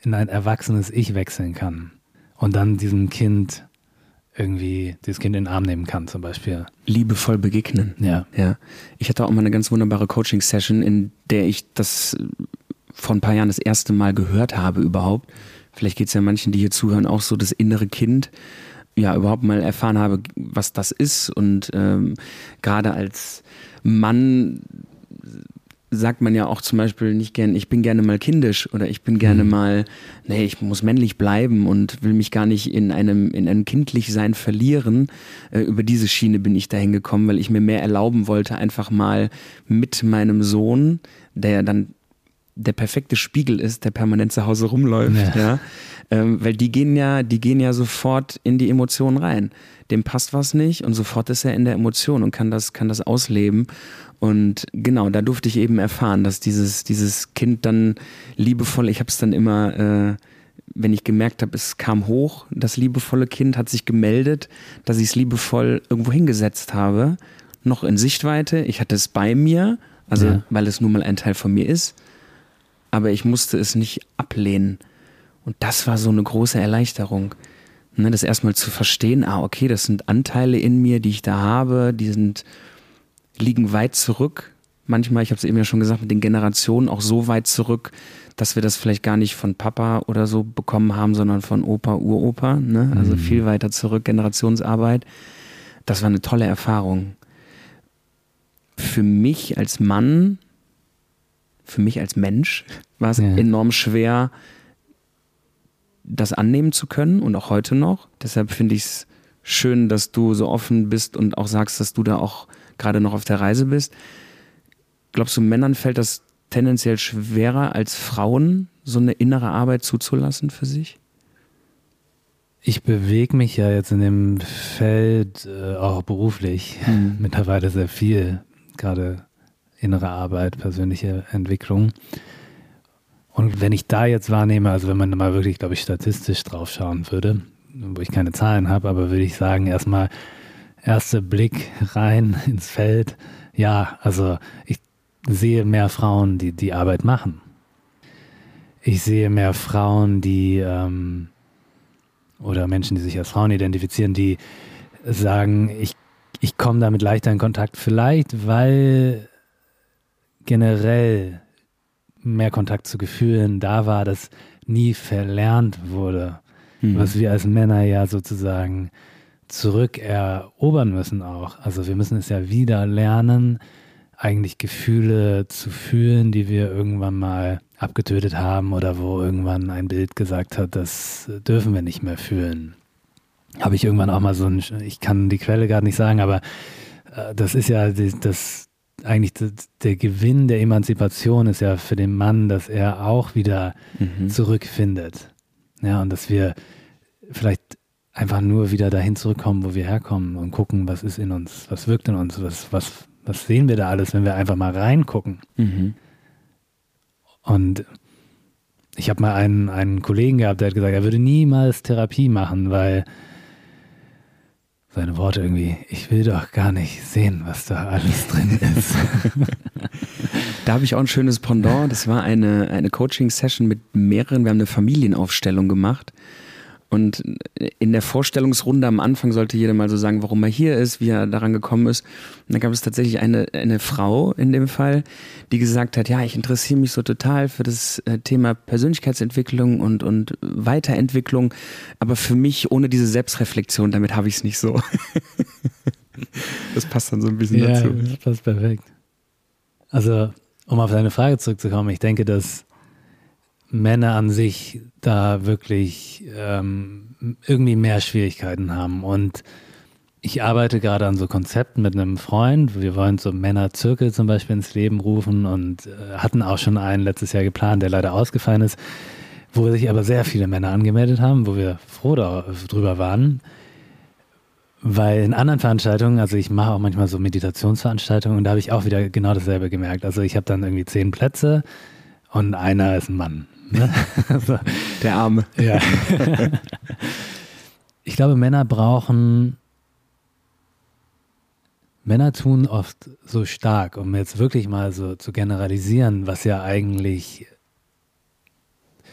A: in ein erwachsenes Ich wechseln kann und dann dieses Kind in den Arm nehmen kann zum Beispiel.
B: Liebevoll begegnen.
A: Ja.
B: Ich hatte auch mal eine ganz wunderbare Coaching-Session, in der ich das vor ein paar Jahren das erste Mal gehört habe überhaupt. Vielleicht geht es ja manchen, die hier zuhören, auch so das innere Kind, ja, überhaupt mal erfahren habe, was das ist. Und gerade als Mann sagt man ja auch zum Beispiel nicht gern, ich bin gerne mal kindisch oder ich bin gerne mal, ich muss männlich bleiben und will mich gar nicht in einem Kindlichsein verlieren. Über diese Schiene bin ich dahin gekommen, weil ich mir mehr erlauben wollte, einfach mal mit meinem Sohn, der dann der perfekte Spiegel ist, der permanent zu Hause rumläuft, weil die gehen ja sofort in die Emotionen rein. Dem passt was nicht und sofort ist er in der Emotion und kann das ausleben. Und genau, da durfte ich eben erfahren, dass dieses Kind dann liebevoll, ich habe es dann immer, wenn ich gemerkt habe, es kam hoch, das liebevolle Kind hat sich gemeldet, dass ich es liebevoll irgendwo hingesetzt habe, noch in Sichtweite. Ich hatte es bei mir, weil es nun mal ein Teil von mir ist, aber ich musste es nicht ablehnen. Und das war so eine große Erleichterung. Ne, das erstmal zu verstehen, okay, das sind Anteile in mir, die ich da habe, liegen weit zurück. Manchmal, ich habe es eben ja schon gesagt, mit den Generationen auch so weit zurück, dass wir das vielleicht gar nicht von Papa oder so bekommen haben, sondern von Opa, Uropa. Ne? Also viel weiter zurück, Generationsarbeit. Das war eine tolle Erfahrung. Für mich als Mann, für mich als Mensch war es enorm schwer, das annehmen zu können und auch heute noch. Deshalb finde ich es schön, dass du so offen bist und auch sagst, dass du da auch gerade noch auf der Reise bist. Glaubst du, Männern fällt das tendenziell schwerer als Frauen, so eine innere Arbeit zuzulassen für sich?
A: Ich bewege mich ja jetzt in dem Feld auch beruflich mittlerweile sehr viel, gerade innere Arbeit, persönliche Entwicklung. Und wenn ich da jetzt wahrnehme, also wenn man mal wirklich, glaube ich, statistisch drauf schauen würde, wo ich keine Zahlen habe, aber würde ich sagen, erstmal erster Blick rein ins Feld. Ja, also ich sehe mehr Frauen, die die Arbeit machen. Ich sehe mehr Frauen, die oder Menschen, die sich als Frauen identifizieren, die sagen, ich komme damit leichter in Kontakt. Vielleicht, weil generell mehr Kontakt zu Gefühlen da war, das nie verlernt wurde, was wir als Männer ja sozusagen zurückerobern müssen auch. Also wir müssen es ja wieder lernen, eigentlich Gefühle zu fühlen, die wir irgendwann mal abgetötet haben oder wo irgendwann ein Bild gesagt hat, das dürfen wir nicht mehr fühlen. Habe ich irgendwann auch mal ich kann die Quelle gerade nicht sagen, aber das ist ja eigentlich der Gewinn der Emanzipation ist ja für den Mann, dass er auch wieder zurückfindet. Ja, und dass wir vielleicht einfach nur wieder dahin zurückkommen, wo wir herkommen und gucken, was ist in uns, was wirkt in uns, was sehen wir da alles, wenn wir einfach mal reingucken. Und ich habe mal einen Kollegen gehabt, der hat gesagt, er würde niemals Therapie machen, weil seine Worte irgendwie, ich will doch gar nicht sehen, was da alles drin ist.
B: Da habe ich auch ein schönes Pendant. Das war eine Coaching-Session mit mehreren. Wir haben eine Familienaufstellung gemacht. Und in der Vorstellungsrunde am Anfang sollte jeder mal so sagen, warum er hier ist, wie er daran gekommen ist. Und dann gab es tatsächlich eine Frau in dem Fall, die gesagt hat, ja, ich interessiere mich so total für das Thema Persönlichkeitsentwicklung und Weiterentwicklung, aber für mich ohne diese Selbstreflexion, damit habe ich es nicht so. Das passt dann so ein bisschen dazu.
A: Ja, das passt perfekt. Also, um auf deine Frage zurückzukommen, ich denke, dass Männer an sich da wirklich irgendwie mehr Schwierigkeiten haben. Und ich arbeite gerade an so Konzepten mit einem Freund. Wir wollen so Männerzirkel zum Beispiel ins Leben rufen und hatten auch schon einen letztes Jahr geplant, der leider ausgefallen ist, wo sich aber sehr viele Männer angemeldet haben, wo wir froh drüber waren. Weil in anderen Veranstaltungen, also ich mache auch manchmal so Meditationsveranstaltungen und da habe ich auch wieder genau dasselbe gemerkt. Also ich habe dann irgendwie 10 Plätze und einer ist ein Mann. Ne? Also,
B: der Arme.
A: Ja. Ich glaube, Männer tun oft so stark, um jetzt wirklich mal so zu generalisieren, was ja eigentlich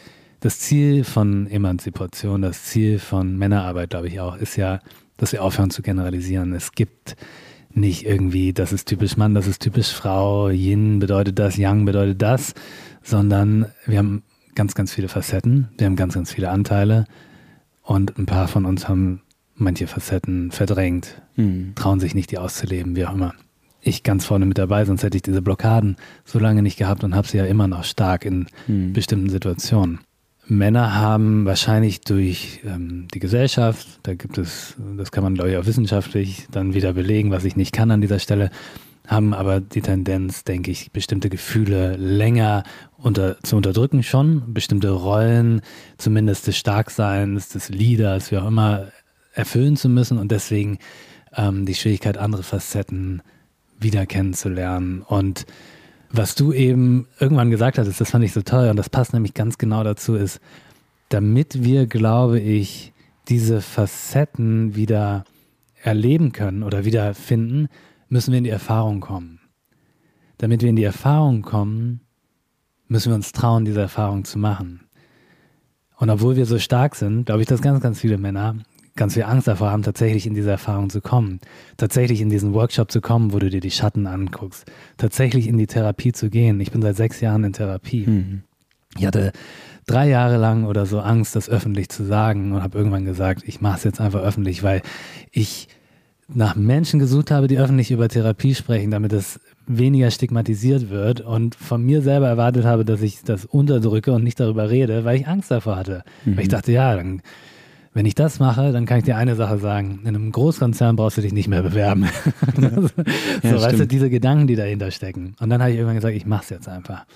A: Das Ziel von Emanzipation, das Ziel von Männerarbeit, glaube ich auch, ist ja, dass wir aufhören zu generalisieren. Es gibt nicht irgendwie, das ist typisch Mann, das ist typisch Frau, Yin bedeutet das, Yang bedeutet das, sondern wir haben ganz, ganz viele Facetten, wir haben ganz, ganz viele Anteile und ein paar von uns haben manche Facetten verdrängt, trauen sich nicht, die auszuleben, wie auch immer. Ich ganz vorne mit dabei, sonst hätte ich diese Blockaden so lange nicht gehabt und habe sie ja immer noch stark in bestimmten Situationen. Männer haben wahrscheinlich durch die Gesellschaft, da gibt es, das kann man glaube ich auch wissenschaftlich dann wieder belegen, was ich nicht kann an dieser Stelle, haben aber die Tendenz, denke ich, bestimmte Gefühle länger zu unterdrücken schon, bestimmte Rollen, zumindest des Starkseins, des Leaders, wie auch immer, erfüllen zu müssen und deswegen die Schwierigkeit, andere Facetten wieder kennenzulernen. Und was du eben irgendwann gesagt hattest, das fand ich so toll und das passt nämlich ganz genau dazu, ist, damit wir, glaube ich, diese Facetten wieder erleben können oder wieder finden, müssen wir in die Erfahrung kommen. Damit wir in die Erfahrung kommen, müssen wir uns trauen, diese Erfahrung zu machen. Und obwohl wir so stark sind, glaube ich, dass ganz, ganz viele Männer ganz viel Angst davor haben, tatsächlich in diese Erfahrung zu kommen, tatsächlich in diesen Workshop zu kommen, wo du dir die Schatten anguckst, tatsächlich in die Therapie zu gehen. Ich bin seit 6 Jahren in Therapie. Ich hatte 3 Jahre lang oder so Angst, das öffentlich zu sagen und habe irgendwann gesagt, ich mache es jetzt einfach öffentlich, weil ich nach Menschen gesucht habe, die öffentlich über Therapie sprechen, damit es weniger stigmatisiert wird und von mir selber erwartet habe, dass ich das unterdrücke und nicht darüber rede, weil ich Angst davor hatte. Weil ich dachte, ja, dann wenn ich das mache, dann kann ich dir eine Sache sagen. In einem Großkonzern brauchst du dich nicht mehr bewerben.
B: Ja,
A: weißt du, diese Gedanken, die dahinter stecken. Und dann habe ich irgendwann gesagt, ich mache es jetzt einfach.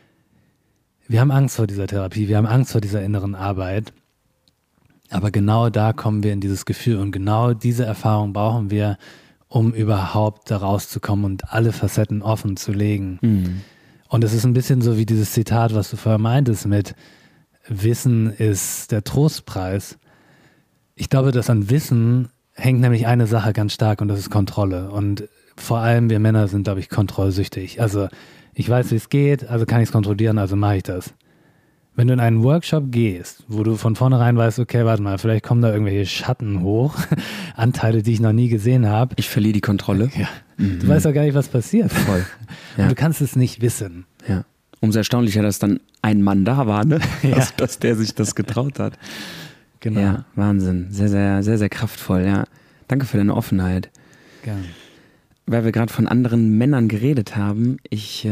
A: Wir haben Angst vor dieser Therapie, wir haben Angst vor dieser inneren Arbeit. Aber genau da kommen wir in dieses Gefühl und genau diese Erfahrung brauchen wir, um überhaupt da rauszukommen und alle Facetten offen zu legen. Und es ist ein bisschen so wie dieses Zitat, was du vorher meintest mit Wissen ist der Trostpreis. Ich glaube, dass an Wissen hängt nämlich eine Sache ganz stark und das ist Kontrolle. Und vor allem wir Männer sind, glaube ich, kontrollsüchtig. Also ich weiß, wie es geht, also kann ich es kontrollieren, also mache ich das. Wenn du in einen Workshop gehst, wo du von vornherein weißt, okay, warte mal, vielleicht kommen da irgendwelche Schatten hoch, Anteile, die ich noch nie gesehen habe.
B: Ich verliere die Kontrolle.
A: Ja. Du weißt doch gar nicht, was passiert.
B: Voll. Ja.
A: Und du kannst es nicht wissen.
B: Ja. Umso erstaunlicher, dass dann ein Mann da war, ne? Dass der sich das getraut hat.
A: Genau.
B: Ja, Wahnsinn. Sehr, sehr, sehr, sehr kraftvoll, ja. Danke für deine Offenheit.
A: Gerne.
B: Weil wir gerade von anderen Männern geredet haben, ich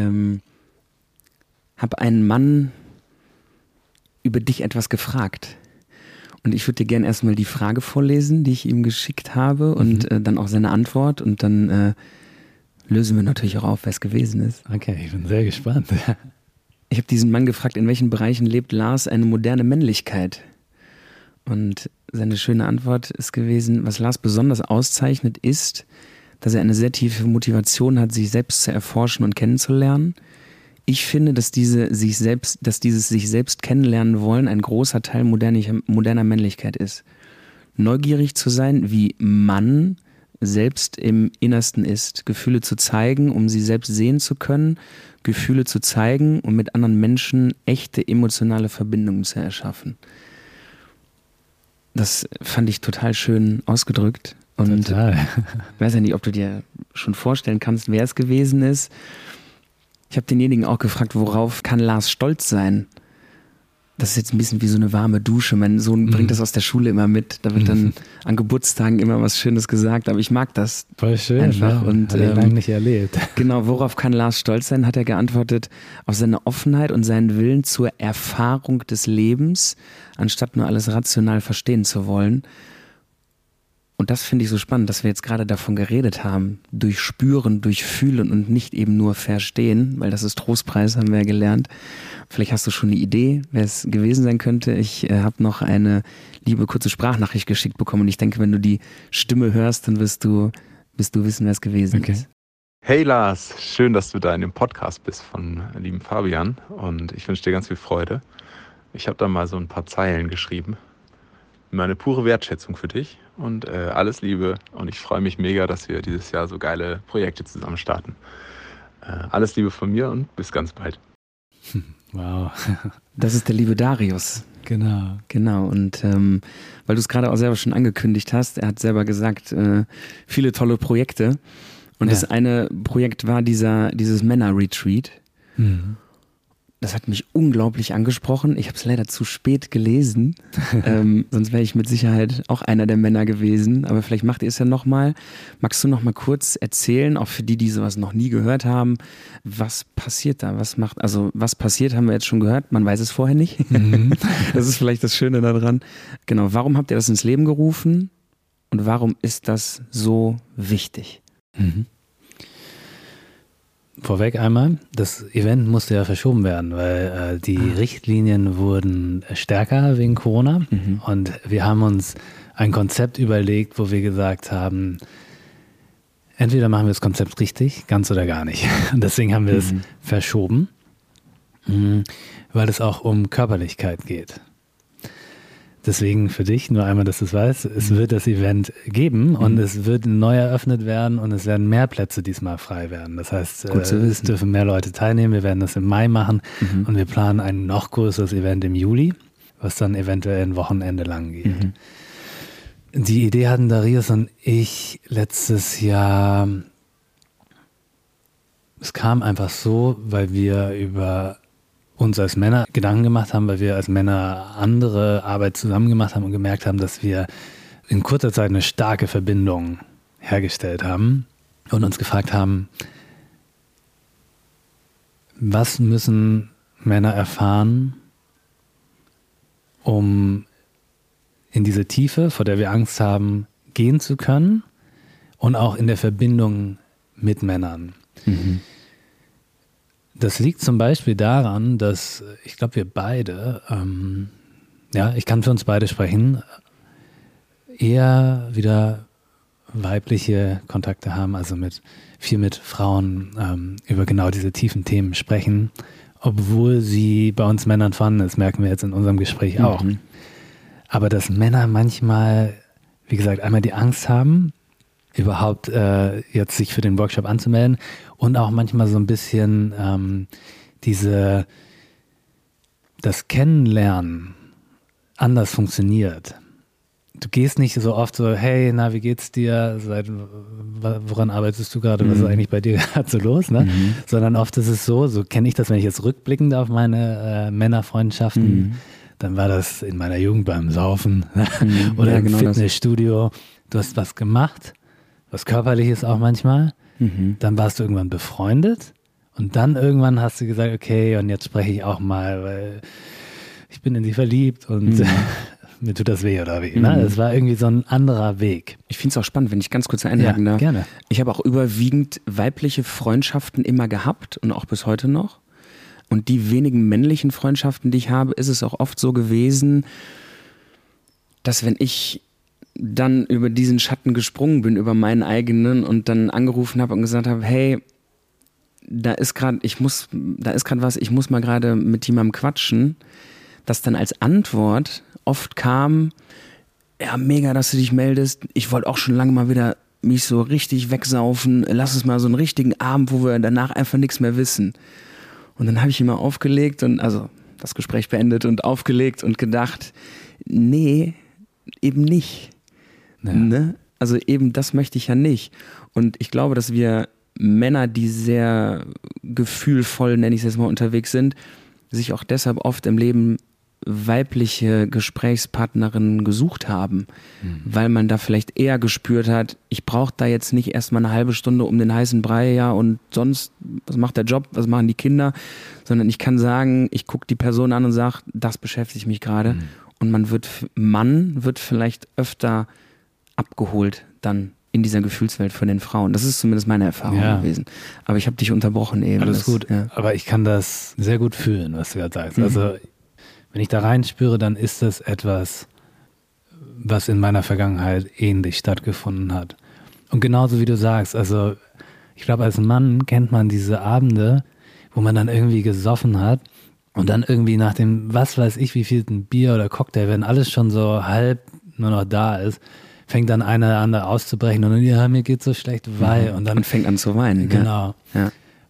B: habe einen Mann über dich etwas gefragt. Und ich würde dir gerne erstmal die Frage vorlesen, die ich ihm geschickt habe und dann auch seine Antwort und dann lösen wir natürlich auch auf, wer es gewesen ist.
A: Okay, ich bin sehr gespannt.
B: Ich habe diesen Mann gefragt, in welchen Bereichen lebt Lars eine moderne Männlichkeit? Und seine schöne Antwort ist gewesen, was Lars besonders auszeichnet, ist, dass er eine sehr tiefe Motivation hat, sich selbst zu erforschen und kennenzulernen. Ich finde, dass dieses sich selbst kennenlernen wollen ein großer Teil moderner Männlichkeit ist. Neugierig zu sein, wie man selbst im Innersten ist. Gefühle zu zeigen, um sie selbst sehen zu können. Gefühle zu zeigen, um mit anderen Menschen echte emotionale Verbindungen zu erschaffen. Das fand ich total schön ausgedrückt. Und
A: total.
B: Ich weiß ja nicht, ob du dir schon vorstellen kannst, wer es gewesen ist. Ich habe denjenigen auch gefragt, worauf kann Lars stolz sein? Das ist jetzt ein bisschen wie so eine warme Dusche. Mein Sohn bringt das aus der Schule immer mit. Da wird dann an Geburtstagen immer was Schönes gesagt. Aber ich mag das.
A: Voll schön,
B: einfach.
A: Ja.
B: Und
A: hat er lange nicht erlebt.
B: Genau, worauf kann Lars stolz sein, hat er geantwortet, auf seine Offenheit und seinen Willen zur Erfahrung des Lebens, anstatt nur alles rational verstehen zu wollen. Und das finde ich so spannend, dass wir jetzt gerade davon geredet haben, durch Spüren, durch Fühlen und nicht eben nur Verstehen, weil das ist Trostpreis, haben wir ja gelernt. Vielleicht hast du schon eine Idee, wer es gewesen sein könnte. Ich habe noch eine liebe kurze Sprachnachricht geschickt bekommen und ich denke, wenn du die Stimme hörst, dann wirst du wissen, wer es gewesen ist.
C: Hey Lars, schön, dass du da in dem Podcast bist von lieben Fabian und ich wünsche dir ganz viel Freude. Ich habe da mal so ein paar Zeilen geschrieben. Meine pure Wertschätzung für dich und alles Liebe und ich freue mich mega, dass wir dieses Jahr so geile Projekte zusammen starten. Alles Liebe von mir und bis ganz bald.
A: Wow.
B: Das ist der liebe Darius.
A: Genau.
B: Genau, und weil du es gerade auch selber schon angekündigt hast, er hat selber gesagt, viele tolle Projekte. Und das eine Projekt war dieses Männer-Retreat.
A: Mhm.
B: Das hat mich unglaublich angesprochen. Ich habe es leider zu spät gelesen. Sonst wäre ich mit Sicherheit auch einer der Männer gewesen. Aber vielleicht macht ihr es ja nochmal. Magst du nochmal kurz erzählen, auch für die, die sowas noch nie gehört haben, was passiert da? Was passiert, haben wir jetzt schon gehört. Man weiß es vorher nicht.
A: Mhm.
B: Das ist vielleicht das Schöne daran. Genau, warum habt ihr das ins Leben gerufen? Und warum ist das so wichtig?
A: Mhm. Vorweg einmal, das Event musste ja verschoben werden, weil die Richtlinien wurden stärker wegen Corona und wir haben uns ein Konzept überlegt, wo wir gesagt haben, entweder machen wir das Konzept richtig, ganz oder gar nicht. Und deswegen haben wir es verschoben, weil es auch um Körperlichkeit geht. Deswegen für dich, nur einmal, dass du es weißt, es wird das Event geben und es wird neu eröffnet werden und es werden mehr Plätze diesmal frei werden. Das heißt, es dürfen mehr Leute teilnehmen. Wir werden das im Mai machen und wir planen ein noch größeres Event im Juli, was dann eventuell ein Wochenende lang geht. Die Idee hatten Darius und ich letztes Jahr, es kam einfach so, weil wir über uns als Männer Gedanken gemacht haben, weil wir als Männer andere Arbeit zusammen gemacht haben und gemerkt haben, dass wir in kurzer Zeit eine starke Verbindung hergestellt haben und uns gefragt haben, was müssen Männer erfahren, um in diese Tiefe, vor der wir Angst haben, gehen zu können und auch in der Verbindung mit Männern. Das liegt zum Beispiel daran, dass ich glaube, wir beide, ich kann für uns beide sprechen, eher wieder weibliche Kontakte haben, also viel mit Frauen über genau diese tiefen Themen sprechen, obwohl sie bei uns Männern vorhanden ist, merken wir jetzt in unserem Gespräch auch. Aber dass Männer manchmal, wie gesagt, einmal die Angst haben, überhaupt jetzt sich für den Workshop anzumelden und auch manchmal so ein bisschen das Kennenlernen anders funktioniert. Du gehst nicht so oft so, hey, na, wie geht's dir? Woran arbeitest du gerade? Was ist eigentlich bei dir gerade so los? Ne? Sondern oft ist es so kenne ich das, wenn ich jetzt rückblickend auf meine Männerfreundschaften, dann war das in meiner Jugend beim Saufen oder im Fitnessstudio. Du hast was gemacht, was Körperliches auch manchmal. Dann warst du irgendwann befreundet und dann irgendwann hast du gesagt, okay, und jetzt spreche ich auch mal, weil ich bin in sie verliebt und mir tut das weh oder wie. Ne? Es war irgendwie so ein anderer Weg.
B: Ich finde es auch spannend, wenn ich ganz kurz einhaken darf.
A: Gerne.
B: Ich habe auch überwiegend weibliche Freundschaften immer gehabt und auch bis heute noch. Und die wenigen männlichen Freundschaften, die ich habe, ist es auch oft so gewesen, dass wenn ich dann über diesen Schatten gesprungen bin, über meinen eigenen und dann angerufen habe und gesagt habe, hey, da ist gerade was, ich muss mal gerade mit jemandem quatschen, dass dann als Antwort oft kam, ja, mega, dass du dich meldest, ich wollte auch schon lange mal wieder mich so richtig wegsaufen, lass uns mal so einen richtigen Abend, wo wir danach einfach nichts mehr wissen. Und dann habe ich immer aufgelegt und also das Gespräch beendet und aufgelegt und gedacht, nee, eben nicht. Ja. Ne? Also eben das möchte ich ja nicht. Und ich glaube, dass wir Männer, die sehr gefühlvoll, nenne ich es jetzt mal, unterwegs sind, sich auch deshalb oft im Leben weibliche Gesprächspartnerinnen gesucht haben, weil man da vielleicht eher gespürt hat, ich brauche da jetzt nicht erstmal eine halbe Stunde um den heißen Brei, ja, und sonst, was macht der Job, was machen die Kinder, sondern ich kann sagen, ich gucke die Person an und sage, das beschäftigt mich gerade und man wird vielleicht öfter abgeholt dann in dieser Gefühlswelt von den Frauen. Das ist zumindest meine Erfahrung gewesen. Aber ich habe dich unterbrochen eben.
A: Alles gut, aber ich kann das sehr gut fühlen, was du gerade sagst. Also wenn ich da reinspüre, dann ist das etwas, was in meiner Vergangenheit ähnlich stattgefunden hat. Und genauso wie du sagst, also ich glaube, als Mann kennt man diese Abende, wo man dann irgendwie gesoffen hat und dann irgendwie nach dem, was weiß ich, wie viel Bier oder Cocktail, wenn alles schon so halb nur noch da ist, fängt dann einer oder andere auszubrechen und dann, ja, mir geht's so schlecht, weil. Und dann
B: fängt an zu weinen.
A: Genau.
B: Ja.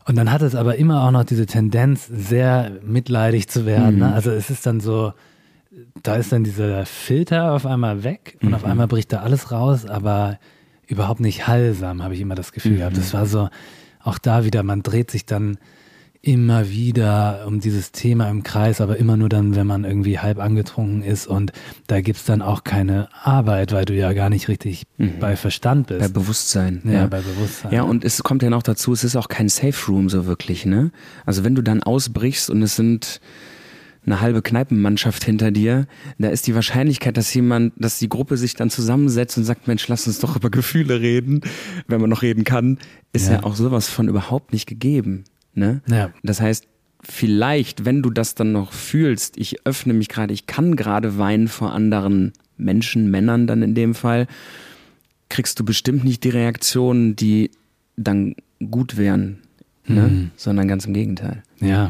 A: Und dann hat es aber immer auch noch diese Tendenz, sehr mitleidig zu werden. Ne? Also es ist dann so, da ist dann dieser Filter auf einmal weg und auf einmal bricht da alles raus, aber überhaupt nicht heilsam, habe ich immer das Gefühl gehabt. Das war so, auch da wieder, man dreht sich dann immer wieder um dieses Thema im Kreis, aber immer nur dann, wenn man irgendwie halb angetrunken ist und da gibt's dann auch keine Arbeit, weil du ja gar nicht richtig bei Verstand bist.
B: Bei Bewusstsein.
A: Ja, bei Bewusstsein.
B: Ja, und es kommt ja noch dazu, es ist auch kein Safe Room so wirklich, ne? Also wenn du dann ausbrichst und es sind eine halbe Kneipenmannschaft hinter dir, da ist die Wahrscheinlichkeit, dass die Gruppe sich dann zusammensetzt und sagt, Mensch, lass uns doch über Gefühle reden, wenn man noch reden kann, ist ja auch sowas von überhaupt nicht gegeben. Ne? Ja. Das heißt, vielleicht, wenn du das dann noch fühlst, ich öffne mich gerade, ich kann gerade weinen vor anderen Menschen, Männern dann in dem Fall, kriegst du bestimmt nicht die Reaktionen, die dann gut wären, ne? Sondern ganz im Gegenteil.
A: Ja.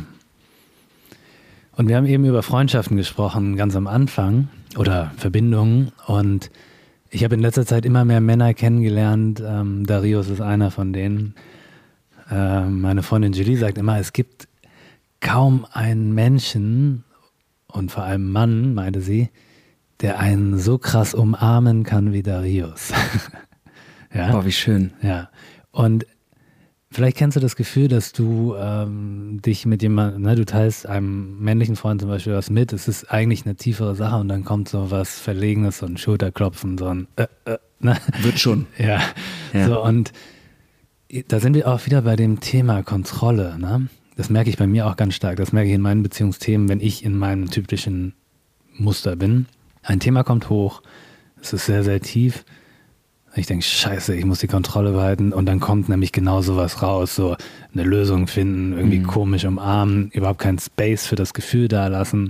A: Und wir haben eben über Freundschaften gesprochen, ganz am Anfang, oder Verbindungen, und ich habe in letzter Zeit immer mehr Männer kennengelernt, Darius ist einer von denen. Meine Freundin Julie sagt immer, es gibt kaum einen Menschen und vor allem Mann, meinte sie, der einen so krass umarmen kann wie Darius. Ja?
B: Boah, wie schön.
A: Ja. Und vielleicht kennst du das Gefühl, dass du dich mit jemandem, ne, du teilst einem männlichen Freund zum Beispiel was mit, es ist eigentlich eine tiefere Sache und dann kommt so was Verlegenes, so ein Schulterklopfen, so ein ne?
B: Wird schon.
A: Ja. So, und da sind wir auch wieder bei dem Thema Kontrolle, ne? Das merke ich bei mir auch ganz stark. Das merke ich in meinen Beziehungsthemen, wenn ich in meinem typischen Muster bin. Ein Thema kommt hoch, es ist sehr, sehr tief. Ich denke, scheiße, ich muss die Kontrolle behalten. Und dann kommt nämlich genau sowas raus, so eine Lösung finden, irgendwie komisch umarmen, überhaupt keinen Space für das Gefühl da lassen.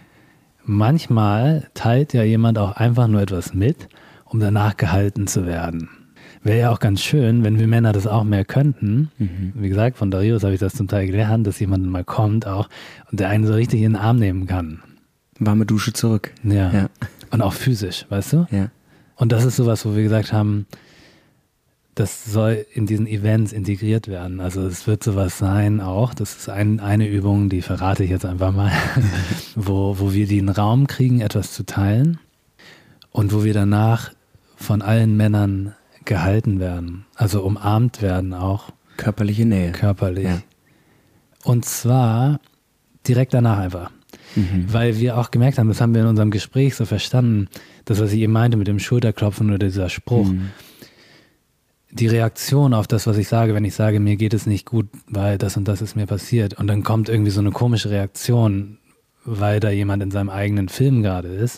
A: Manchmal teilt ja jemand auch einfach nur etwas mit, um danach gehalten zu werden. Wäre ja auch ganz schön, wenn wir Männer das auch mehr könnten. Wie gesagt, von Darius habe ich das zum Teil gelernt, dass jemand mal kommt auch und der einen so richtig in den Arm nehmen kann.
B: Warme Dusche zurück.
A: Ja. Und auch physisch, weißt du?
B: Ja.
A: Und das ist sowas, wo wir gesagt haben, das soll in diesen Events integriert werden. Also es wird sowas sein auch, das ist eine Übung, die verrate ich jetzt einfach mal, wo wir den Raum kriegen, etwas zu teilen und wo wir danach von allen Männern gehalten werden, also umarmt werden auch.
B: Körperliche Nähe.
A: Körperlich. Ja. Und zwar direkt danach einfach. Weil wir auch gemerkt haben, das haben wir in unserem Gespräch so verstanden, das, was ich eben meinte mit dem Schulterklopfen oder dieser Spruch, die Reaktion auf das, was ich sage, wenn ich sage, mir geht es nicht gut, weil das und das ist mir passiert und dann kommt irgendwie so eine komische Reaktion, weil da jemand in seinem eigenen Film gerade ist,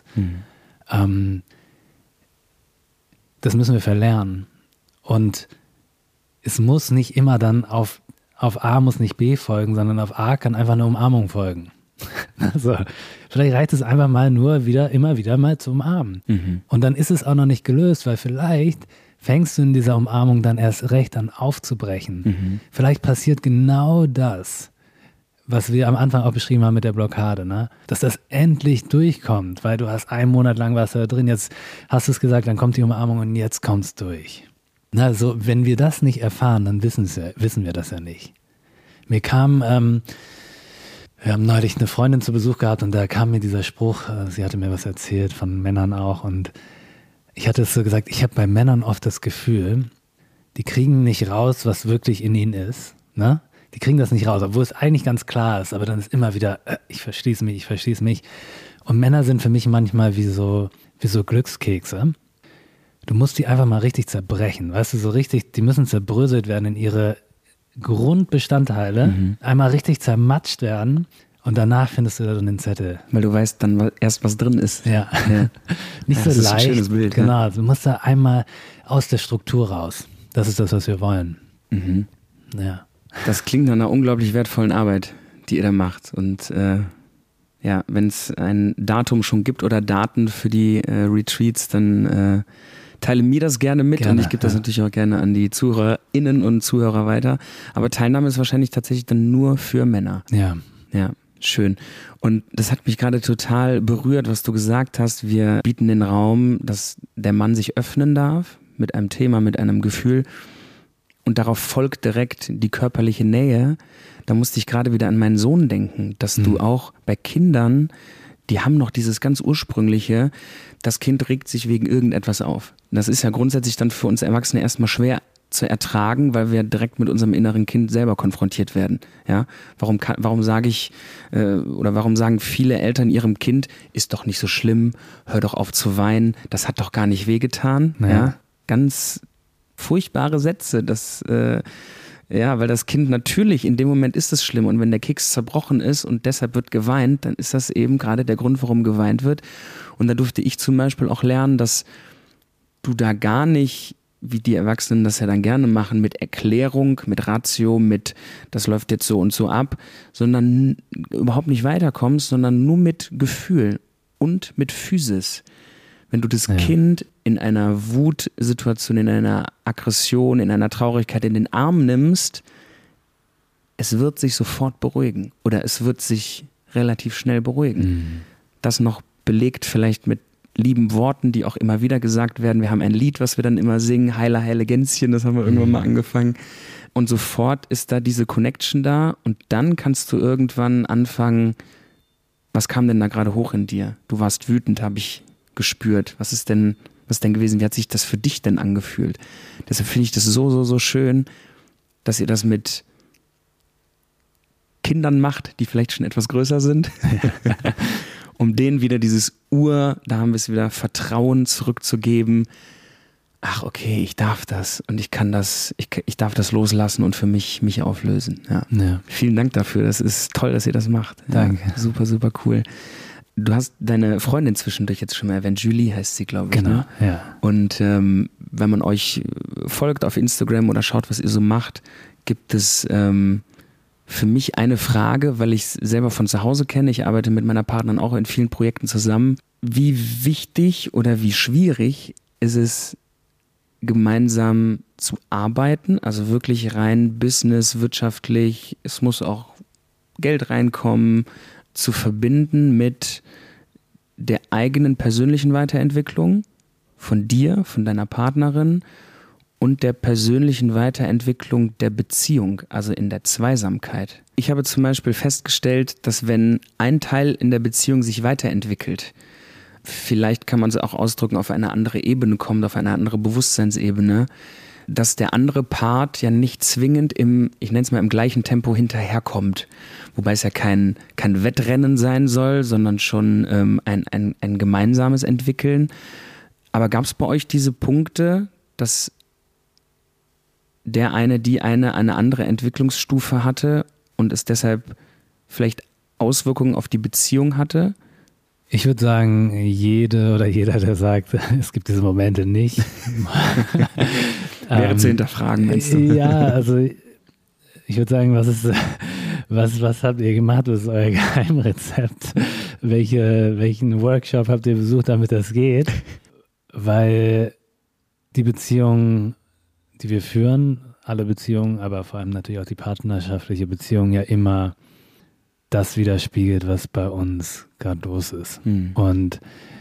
A: das müssen wir verlernen. Und es muss nicht immer dann auf A muss nicht B folgen, sondern auf A kann einfach eine Umarmung folgen. Also, vielleicht reicht es einfach mal nur immer wieder mal zu umarmen. Und dann ist es auch noch nicht gelöst, weil vielleicht fängst du in dieser Umarmung dann erst recht an aufzubrechen. Vielleicht passiert genau das, was wir am Anfang auch beschrieben haben mit der Blockade, ne? Dass das endlich durchkommt, weil du hast einen Monat lang was da drin, jetzt hast du es gesagt, dann kommt die Umarmung und jetzt kommt's durch. Na, so, wenn wir das nicht erfahren, dann wissen wir das ja nicht. Mir kam, wir haben neulich eine Freundin zu Besuch gehabt und da kam mir dieser Spruch, sie hatte mir was erzählt von Männern auch und ich hatte es so gesagt, ich habe bei Männern oft das Gefühl, die kriegen nicht raus, was wirklich in ihnen ist, ne? Die kriegen das nicht raus, obwohl es eigentlich ganz klar ist, aber dann ist immer wieder, ich verschließe mich. Und Männer sind für mich manchmal wie so Glückskekse. Du musst die einfach mal richtig zerbrechen, weißt du, so richtig, die müssen zerbröselt werden in ihre Grundbestandteile, einmal richtig zermatscht werden und danach findest du da so einen Zettel.
B: Weil du weißt dann erst, was drin ist.
A: Ja. Nicht so leicht. Das ist ein schönes Bild. Genau, ja. Du musst da einmal aus der Struktur raus. Das ist das, was wir wollen. Ja.
B: Das klingt nach einer unglaublich wertvollen Arbeit, die ihr da macht. Und wenn es ein Datum schon gibt oder Daten für die Retreats, dann teile mir das gerne mit und ich gebe das natürlich auch gerne an die ZuhörerInnen und Zuhörer weiter. Aber Teilnahme ist wahrscheinlich tatsächlich dann nur für Männer.
A: Ja.
B: Ja, schön. Und das hat mich gerade total berührt, was du gesagt hast. Wir bieten den Raum, dass der Mann sich öffnen darf mit einem Thema, mit einem Gefühl. und darauf folgt direkt die körperliche Nähe, da musste ich gerade wieder an meinen Sohn denken, dass du auch bei Kindern, die haben noch dieses ganz ursprüngliche, das Kind regt sich wegen irgendetwas auf. Das ist ja grundsätzlich dann für uns Erwachsene erstmal schwer zu ertragen, weil wir direkt mit unserem inneren Kind selber konfrontiert werden. Ja? Warum sagen viele Eltern ihrem Kind, ist doch nicht so schlimm, hör doch auf zu weinen, das hat doch gar nicht wehgetan.
A: Ja.
B: Ja? Ganz furchtbare Sätze, weil das Kind natürlich, in dem Moment ist es schlimm und wenn der Keks zerbrochen ist und deshalb wird geweint, dann ist das eben gerade der Grund, warum geweint wird. Und da durfte ich zum Beispiel auch lernen, dass du da gar nicht, wie die Erwachsenen das ja dann gerne machen, mit Erklärung, mit Ratio, mit das läuft jetzt so und so ab, sondern überhaupt nicht weiterkommst, sondern nur mit Gefühl und mit Physis. Wenn du das Kind in einer Wutsituation, in einer Aggression, in einer Traurigkeit in den Arm nimmst, es wird sich sofort beruhigen oder es wird sich relativ schnell beruhigen. Das noch belegt vielleicht mit lieben Worten, die auch immer wieder gesagt werden. Wir haben ein Lied, was wir dann immer singen, Heile, heile Gänschen, das haben wir irgendwann mal angefangen. Und sofort ist da diese Connection da und dann kannst du irgendwann anfangen, was kam denn da gerade hoch in dir? Du warst wütend, habe ich gespürt. Was ist denn gewesen? Wie hat sich das für dich denn angefühlt? Deshalb finde ich das so schön, dass ihr das mit Kindern macht, die vielleicht schon etwas größer sind, um denen wieder dieses da haben wir es wieder, Vertrauen zurückzugeben. Ach, okay, ich darf das und ich darf das loslassen und für mich auflösen. Ja. Vielen Dank dafür. Das ist toll, dass ihr das macht.
A: Danke.
B: Ja, super, super cool. Du hast deine Freundin zwischendurch jetzt schon mal erwähnt, Julie heißt sie, glaube ich.
A: Genau,
B: ne?
A: ja.
B: Und wenn man euch folgt auf Instagram oder schaut, was ihr so macht, gibt es für mich eine Frage, weil ich es selber von zu Hause kenne. Ich arbeite mit meiner Partnerin auch in vielen Projekten zusammen. Wie wichtig oder wie schwierig ist es, gemeinsam zu arbeiten? Also wirklich rein business, wirtschaftlich, es muss auch Geld reinkommen, zu verbinden mit der eigenen persönlichen Weiterentwicklung von dir, von deiner Partnerin und der persönlichen Weiterentwicklung der Beziehung, also in der Zweisamkeit. Ich habe zum Beispiel festgestellt, dass wenn ein Teil in der Beziehung sich weiterentwickelt, vielleicht kann man es auch ausdrücken, auf eine andere Ebene kommt, auf eine andere Bewusstseinsebene, dass der andere Part ja nicht zwingend ich nenne es mal im gleichen Tempo hinterherkommt. Wobei es ja kein Wettrennen sein soll, sondern schon ein gemeinsames Entwickeln. Aber gab es bei euch diese Punkte, dass der eine, die eine andere Entwicklungsstufe hatte und es deshalb vielleicht Auswirkungen auf die Beziehung hatte?
A: Ich würde sagen, jeder, der sagt, es gibt diese Momente nicht.
B: Wäre zu hinterfragen, meinst du?
A: Ja, also ich würde sagen, was habt ihr gemacht? Was ist euer Geheimrezept? Welchen Workshop habt ihr besucht, damit das geht? Weil die Beziehungen, die wir führen, alle Beziehungen, aber vor allem natürlich auch die partnerschaftliche Beziehung ja immer das widerspiegelt, was bei uns gerade los ist. Und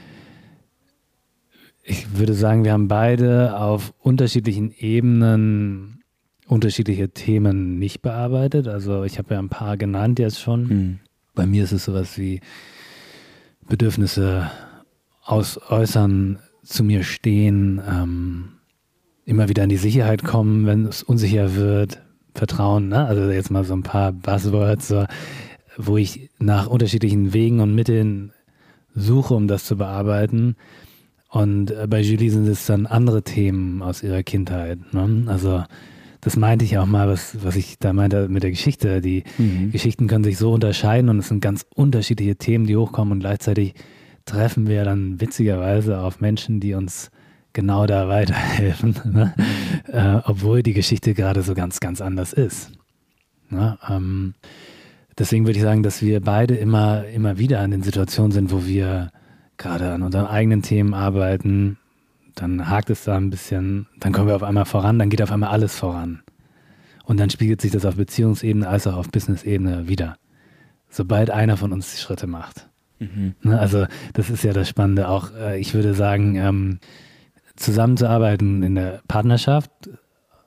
A: ich würde sagen, wir haben beide auf unterschiedlichen Ebenen unterschiedliche Themen nicht bearbeitet. Also ich habe ja ein paar genannt jetzt schon. Bei mir ist es sowas wie Bedürfnisse äußern, zu mir stehen, immer wieder in die Sicherheit kommen, wenn es unsicher wird, Vertrauen, ne? Also jetzt mal so ein paar Buzzwords, so, wo ich nach unterschiedlichen Wegen und Mitteln suche, um das zu bearbeiten. Und bei Julie sind es dann andere Themen aus ihrer Kindheit. Ne? Also das meinte ich auch mal, was ich da meinte mit der Geschichte. Die Geschichten können sich so unterscheiden und es sind ganz unterschiedliche Themen, die hochkommen und gleichzeitig treffen wir dann witzigerweise auf Menschen, die uns genau da weiterhelfen, ne? Obwohl die Geschichte gerade so ganz, ganz anders ist. Ne? Deswegen würde ich sagen, dass wir beide immer wieder in den Situationen sind, wo wir gerade an unseren eigenen Themen arbeiten, dann hakt es da ein bisschen, dann kommen wir auf einmal voran, dann geht auf einmal alles voran. Und dann spiegelt sich das auf Beziehungsebene als auch auf Business-Ebene wieder. Sobald einer von uns die Schritte macht. Ne, also das ist ja das Spannende auch. Ich würde sagen, zusammenzuarbeiten in der Partnerschaft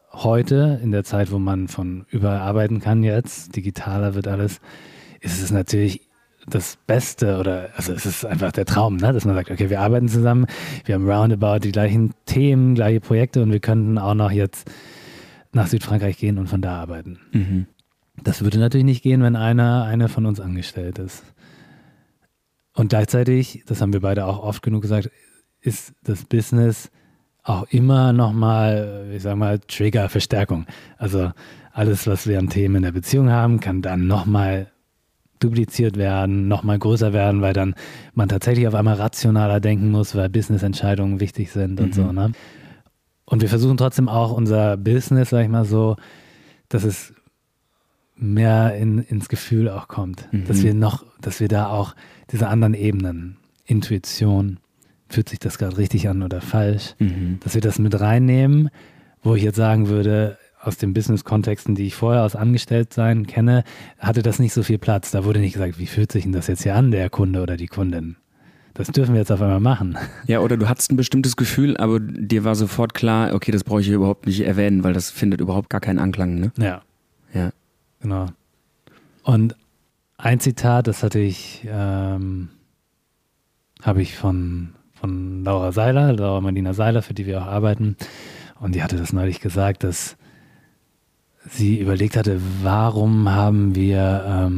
A: heute, in der Zeit, wo man von überall arbeiten kann jetzt, digitaler wird alles, ist es natürlich das Beste also es ist einfach der Traum, ne? Dass man sagt, okay, wir arbeiten zusammen, wir haben roundabout die gleichen Themen, gleiche Projekte und wir könnten auch noch jetzt nach Südfrankreich gehen und von da arbeiten.
B: Mhm.
A: Das würde natürlich nicht gehen, wenn einer von uns angestellt ist. Und gleichzeitig, das haben wir beide auch oft genug gesagt, ist das Business auch immer nochmal, ich sag mal, Trigger, Verstärkung. Also alles, was wir an Themen in der Beziehung haben, kann dann nochmal dupliziert werden, nochmal größer werden, weil dann man tatsächlich auf einmal rationaler denken muss, weil Business-Entscheidungen wichtig sind und so, ne? Und wir versuchen trotzdem auch unser Business, sag ich mal so, dass es mehr ins Gefühl auch kommt. Dass wir da auch diese anderen Ebenen, Intuition, fühlt sich das gerade richtig an oder falsch, dass wir das mit reinnehmen, wo ich jetzt sagen würde, aus den Business-Kontexten, die ich vorher aus Angestelltsein kenne, hatte das nicht so viel Platz. Da wurde nicht gesagt, wie fühlt sich denn das jetzt hier an, der Kunde oder die Kundin? Das dürfen wir jetzt auf einmal machen.
B: Ja, oder du hattest ein bestimmtes Gefühl, aber dir war sofort klar, okay, das brauche ich hier überhaupt nicht erwähnen, weil das findet überhaupt gar keinen Anklang, ne?
A: Ja. Genau. Und ein Zitat, das habe ich von Laura Marlina Seiler, für die wir auch arbeiten. Und die hatte das neulich gesagt, dass sie überlegt hatte, warum haben wir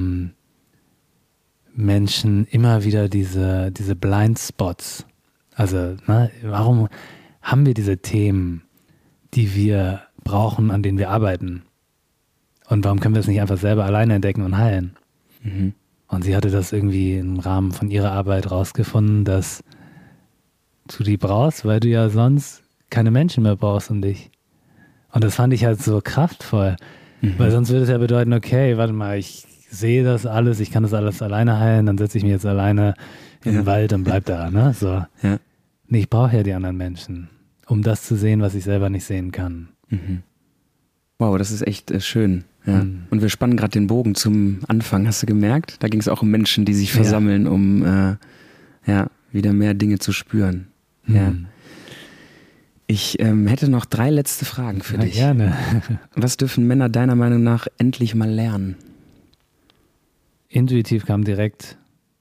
A: Menschen immer wieder diese Blindspots? Also, warum haben wir diese Themen, die wir brauchen, an denen wir arbeiten? Und warum können wir es nicht einfach selber alleine entdecken und heilen? Und sie hatte das irgendwie im Rahmen von ihrer Arbeit rausgefunden, dass du die brauchst, weil du ja sonst keine Menschen mehr brauchst um dich. Und das fand ich halt so kraftvoll, weil sonst würde es ja bedeuten, okay, warte mal, ich sehe das alles, ich kann das alles alleine heilen, dann setze ich mich jetzt alleine in den Wald und bleib da, ne? So.
B: Ja.
A: Nee, ich brauche ja die anderen Menschen, um das zu sehen, was ich selber nicht sehen kann.
B: Wow, das ist echt schön. Ja. Und wir spannen gerade den Bogen zum Anfang, hast du gemerkt? Da ging es auch um Menschen, die sich versammeln, um wieder mehr Dinge zu spüren. Ja. Ich hätte noch 3 letzte Fragen für dich.
A: Gerne.
B: Was dürfen Männer deiner Meinung nach endlich mal lernen?
A: Intuitiv kam direkt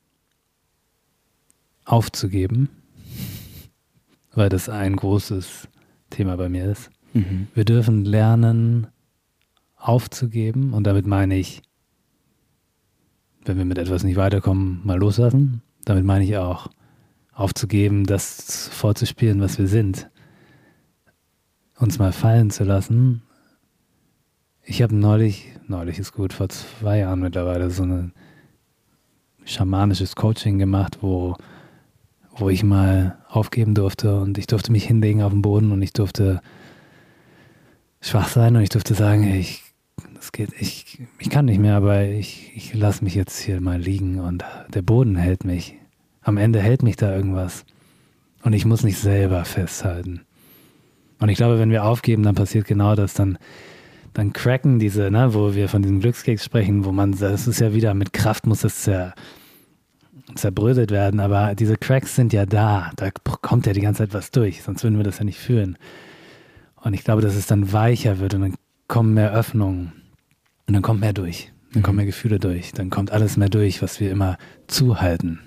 A: aufzugeben, weil das ein großes Thema bei mir ist. Wir dürfen lernen, aufzugeben, und damit meine ich, wenn wir mit etwas nicht weiterkommen, mal loslassen. Damit meine ich auch, aufzugeben, das vorzuspielen, was wir sind. Uns mal fallen zu lassen. Ich habe neulich ist gut, vor 2 Jahren mittlerweile so ein schamanisches Coaching gemacht, wo ich mal aufgeben durfte, und ich durfte mich hinlegen auf den Boden und ich durfte schwach sein und ich durfte sagen, hey, ich kann nicht mehr, aber ich lasse mich jetzt hier mal liegen und der Boden hält mich. Am Ende hält mich da irgendwas und ich muss nicht selber festhalten. Und ich glaube, wenn wir aufgeben, dann passiert genau das, dann cracken diese, wo wir von diesem Glückskeks sprechen, das ist ja wieder mit Kraft, muss das zerbröselt werden, aber diese Cracks sind ja da kommt ja die ganze Zeit was durch, sonst würden wir das ja nicht fühlen. Und ich glaube, dass es dann weicher wird und dann kommen mehr Öffnungen und dann kommt mehr durch, dann kommen mehr Gefühle durch, dann kommt alles mehr durch, was wir immer zuhalten.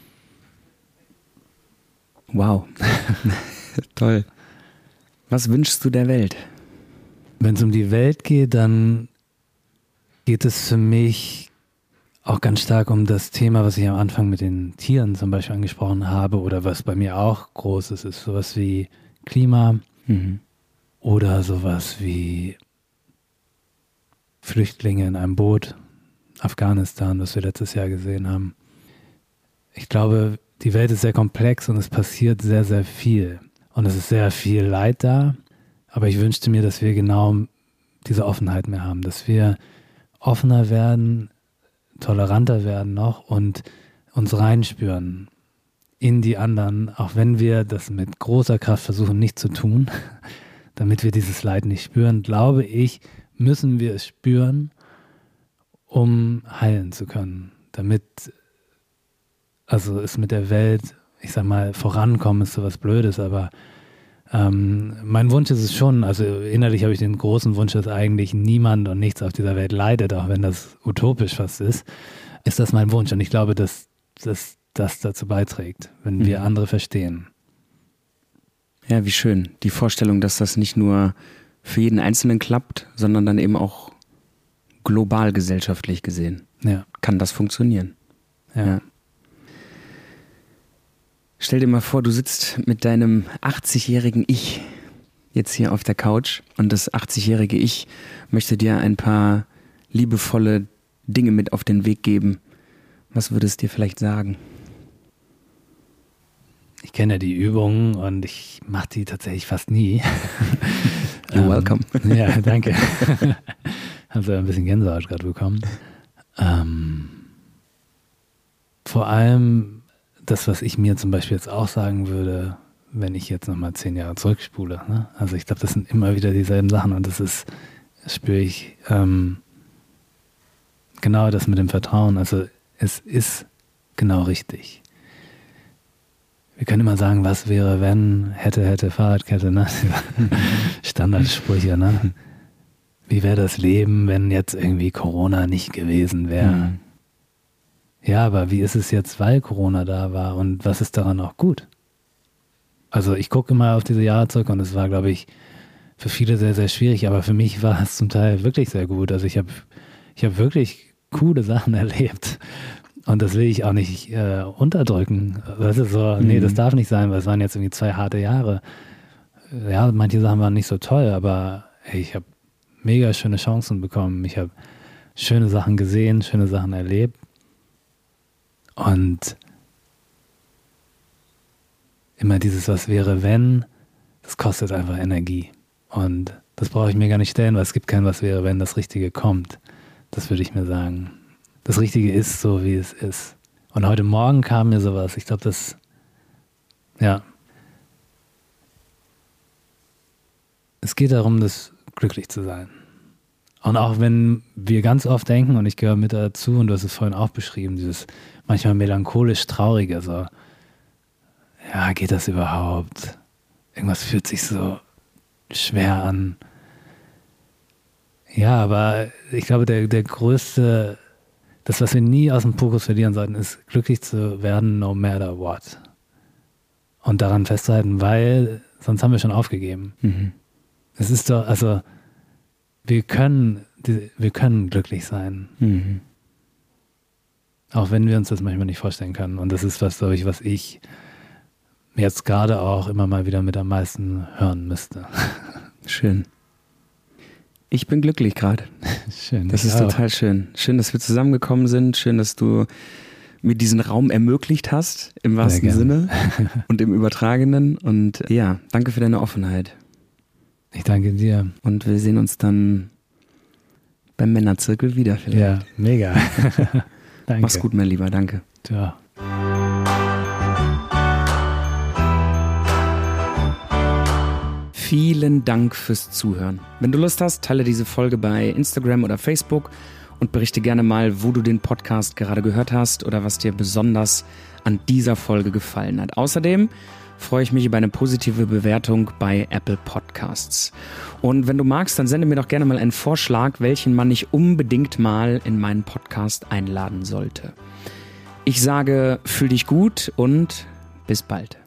B: Wow, toll. Was wünschst du der Welt?
A: Wenn es um die Welt geht, dann geht es für mich auch ganz stark um das Thema, was ich am Anfang mit den Tieren zum Beispiel angesprochen habe, oder was bei mir auch groß ist sowas wie Klima oder sowas wie Flüchtlinge in einem Boot, Afghanistan, was wir letztes Jahr gesehen haben. Ich glaube, die Welt ist sehr komplex und es passiert sehr, sehr viel. Und es ist sehr viel Leid da, aber ich wünschte mir, dass wir genau diese Offenheit mehr haben, dass wir offener werden, toleranter werden noch und uns reinspüren in die anderen, auch wenn wir das mit großer Kraft versuchen nicht zu tun, damit wir dieses Leid nicht spüren, glaube ich, müssen wir es spüren, um heilen zu können, damit es mit der Welt, ich sag mal, vorankommen ist sowas Blödes, aber Mein Wunsch ist es schon, also innerlich habe ich den großen Wunsch, dass eigentlich niemand und nichts auf dieser Welt leidet, auch wenn das utopisch fast ist das mein Wunsch. Und ich glaube, dass das dazu beiträgt, wenn wir andere verstehen.
B: Ja, wie schön. Die Vorstellung, dass das nicht nur für jeden Einzelnen klappt, sondern dann eben auch global gesellschaftlich gesehen.
A: Ja.
B: Kann das funktionieren. Ja. Stell dir mal vor, du sitzt mit deinem 80-jährigen Ich jetzt hier auf der Couch und das 80-jährige Ich möchte dir ein paar liebevolle Dinge mit auf den Weg geben. Was würde es dir vielleicht sagen?
A: Ich kenne ja die Übungen und ich mache die tatsächlich fast nie.
B: You're welcome.
A: Ja, danke. Also ein bisschen Gänsehaut gerade bekommen. Vor allem das, was ich mir zum Beispiel jetzt auch sagen würde, wenn ich jetzt nochmal 10 Jahre zurückspule. Ne? Also ich glaube, das sind immer wieder dieselben Sachen und das spüre ich genau das mit dem Vertrauen. Also es ist genau richtig. Wir können immer sagen, was wäre, wenn, hätte, Fahrradkette, ne? Standardsprüche, ne? Wie wäre das Leben, wenn jetzt irgendwie Corona nicht gewesen wäre? Ja, aber wie ist es jetzt, weil Corona da war und was ist daran auch gut? Also ich gucke immer auf diese Jahre zurück und es war, glaube ich, für viele sehr, sehr schwierig, aber für mich war es zum Teil wirklich sehr gut. Also ich hab wirklich coole Sachen erlebt. Und das will ich auch nicht unterdrücken. Das ist so, nee, das darf nicht sein, weil es waren jetzt irgendwie 2 harte Jahre. Ja, manche Sachen waren nicht so toll, aber hey, ich habe mega schöne Chancen bekommen. Ich habe schöne Sachen gesehen, schöne Sachen erlebt. Und immer dieses was wäre, wenn, das kostet einfach Energie. Und das brauche ich mir gar nicht stellen, weil es gibt kein was wäre, wenn das Richtige kommt. Das würde ich mir sagen. Das Richtige ist so, wie es ist. Und heute Morgen kam mir sowas. Ich glaube, das, ja. Es geht darum, das glücklich zu sein. Und auch wenn wir ganz oft denken, und ich gehöre mit dazu, und du hast es vorhin auch beschrieben, dieses manchmal melancholisch Traurige, so, ja, geht das überhaupt? Irgendwas fühlt sich so schwer an. Ja, aber ich glaube, der größte, das, was wir nie aus dem Fokus verlieren sollten, ist glücklich zu werden, no matter what. Und daran festzuhalten, weil sonst haben wir schon aufgegeben. Es ist doch, also wir können glücklich sein. Auch wenn wir uns das manchmal nicht vorstellen können. Und das ist was, glaube ich, was ich jetzt gerade auch immer mal wieder mit am meisten hören müsste.
B: Schön. Ich bin glücklich gerade.
A: Schön.
B: Das ist total schön. Schön, dass wir zusammengekommen sind. Schön, dass du mir diesen Raum ermöglicht hast, im wahrsten Sinne und im Übertragenen. Und ja, danke für deine Offenheit.
A: Ich danke dir.
B: Und wir sehen uns dann beim Männerzirkel wieder vielleicht.
A: Ja, mega. Danke.
B: Mach's gut, mein Lieber. Danke.
A: Ciao.
B: Vielen Dank fürs Zuhören. Wenn du Lust hast, teile diese Folge bei Instagram oder Facebook und berichte gerne mal, wo du den Podcast gerade gehört hast oder was dir besonders an dieser Folge gefallen hat. Außerdem freue ich mich über eine positive Bewertung bei Apple Podcasts. Und wenn du magst, dann sende mir doch gerne mal einen Vorschlag, welchen man ich unbedingt mal in meinen Podcast einladen sollte. Ich sage, fühl dich gut und bis bald.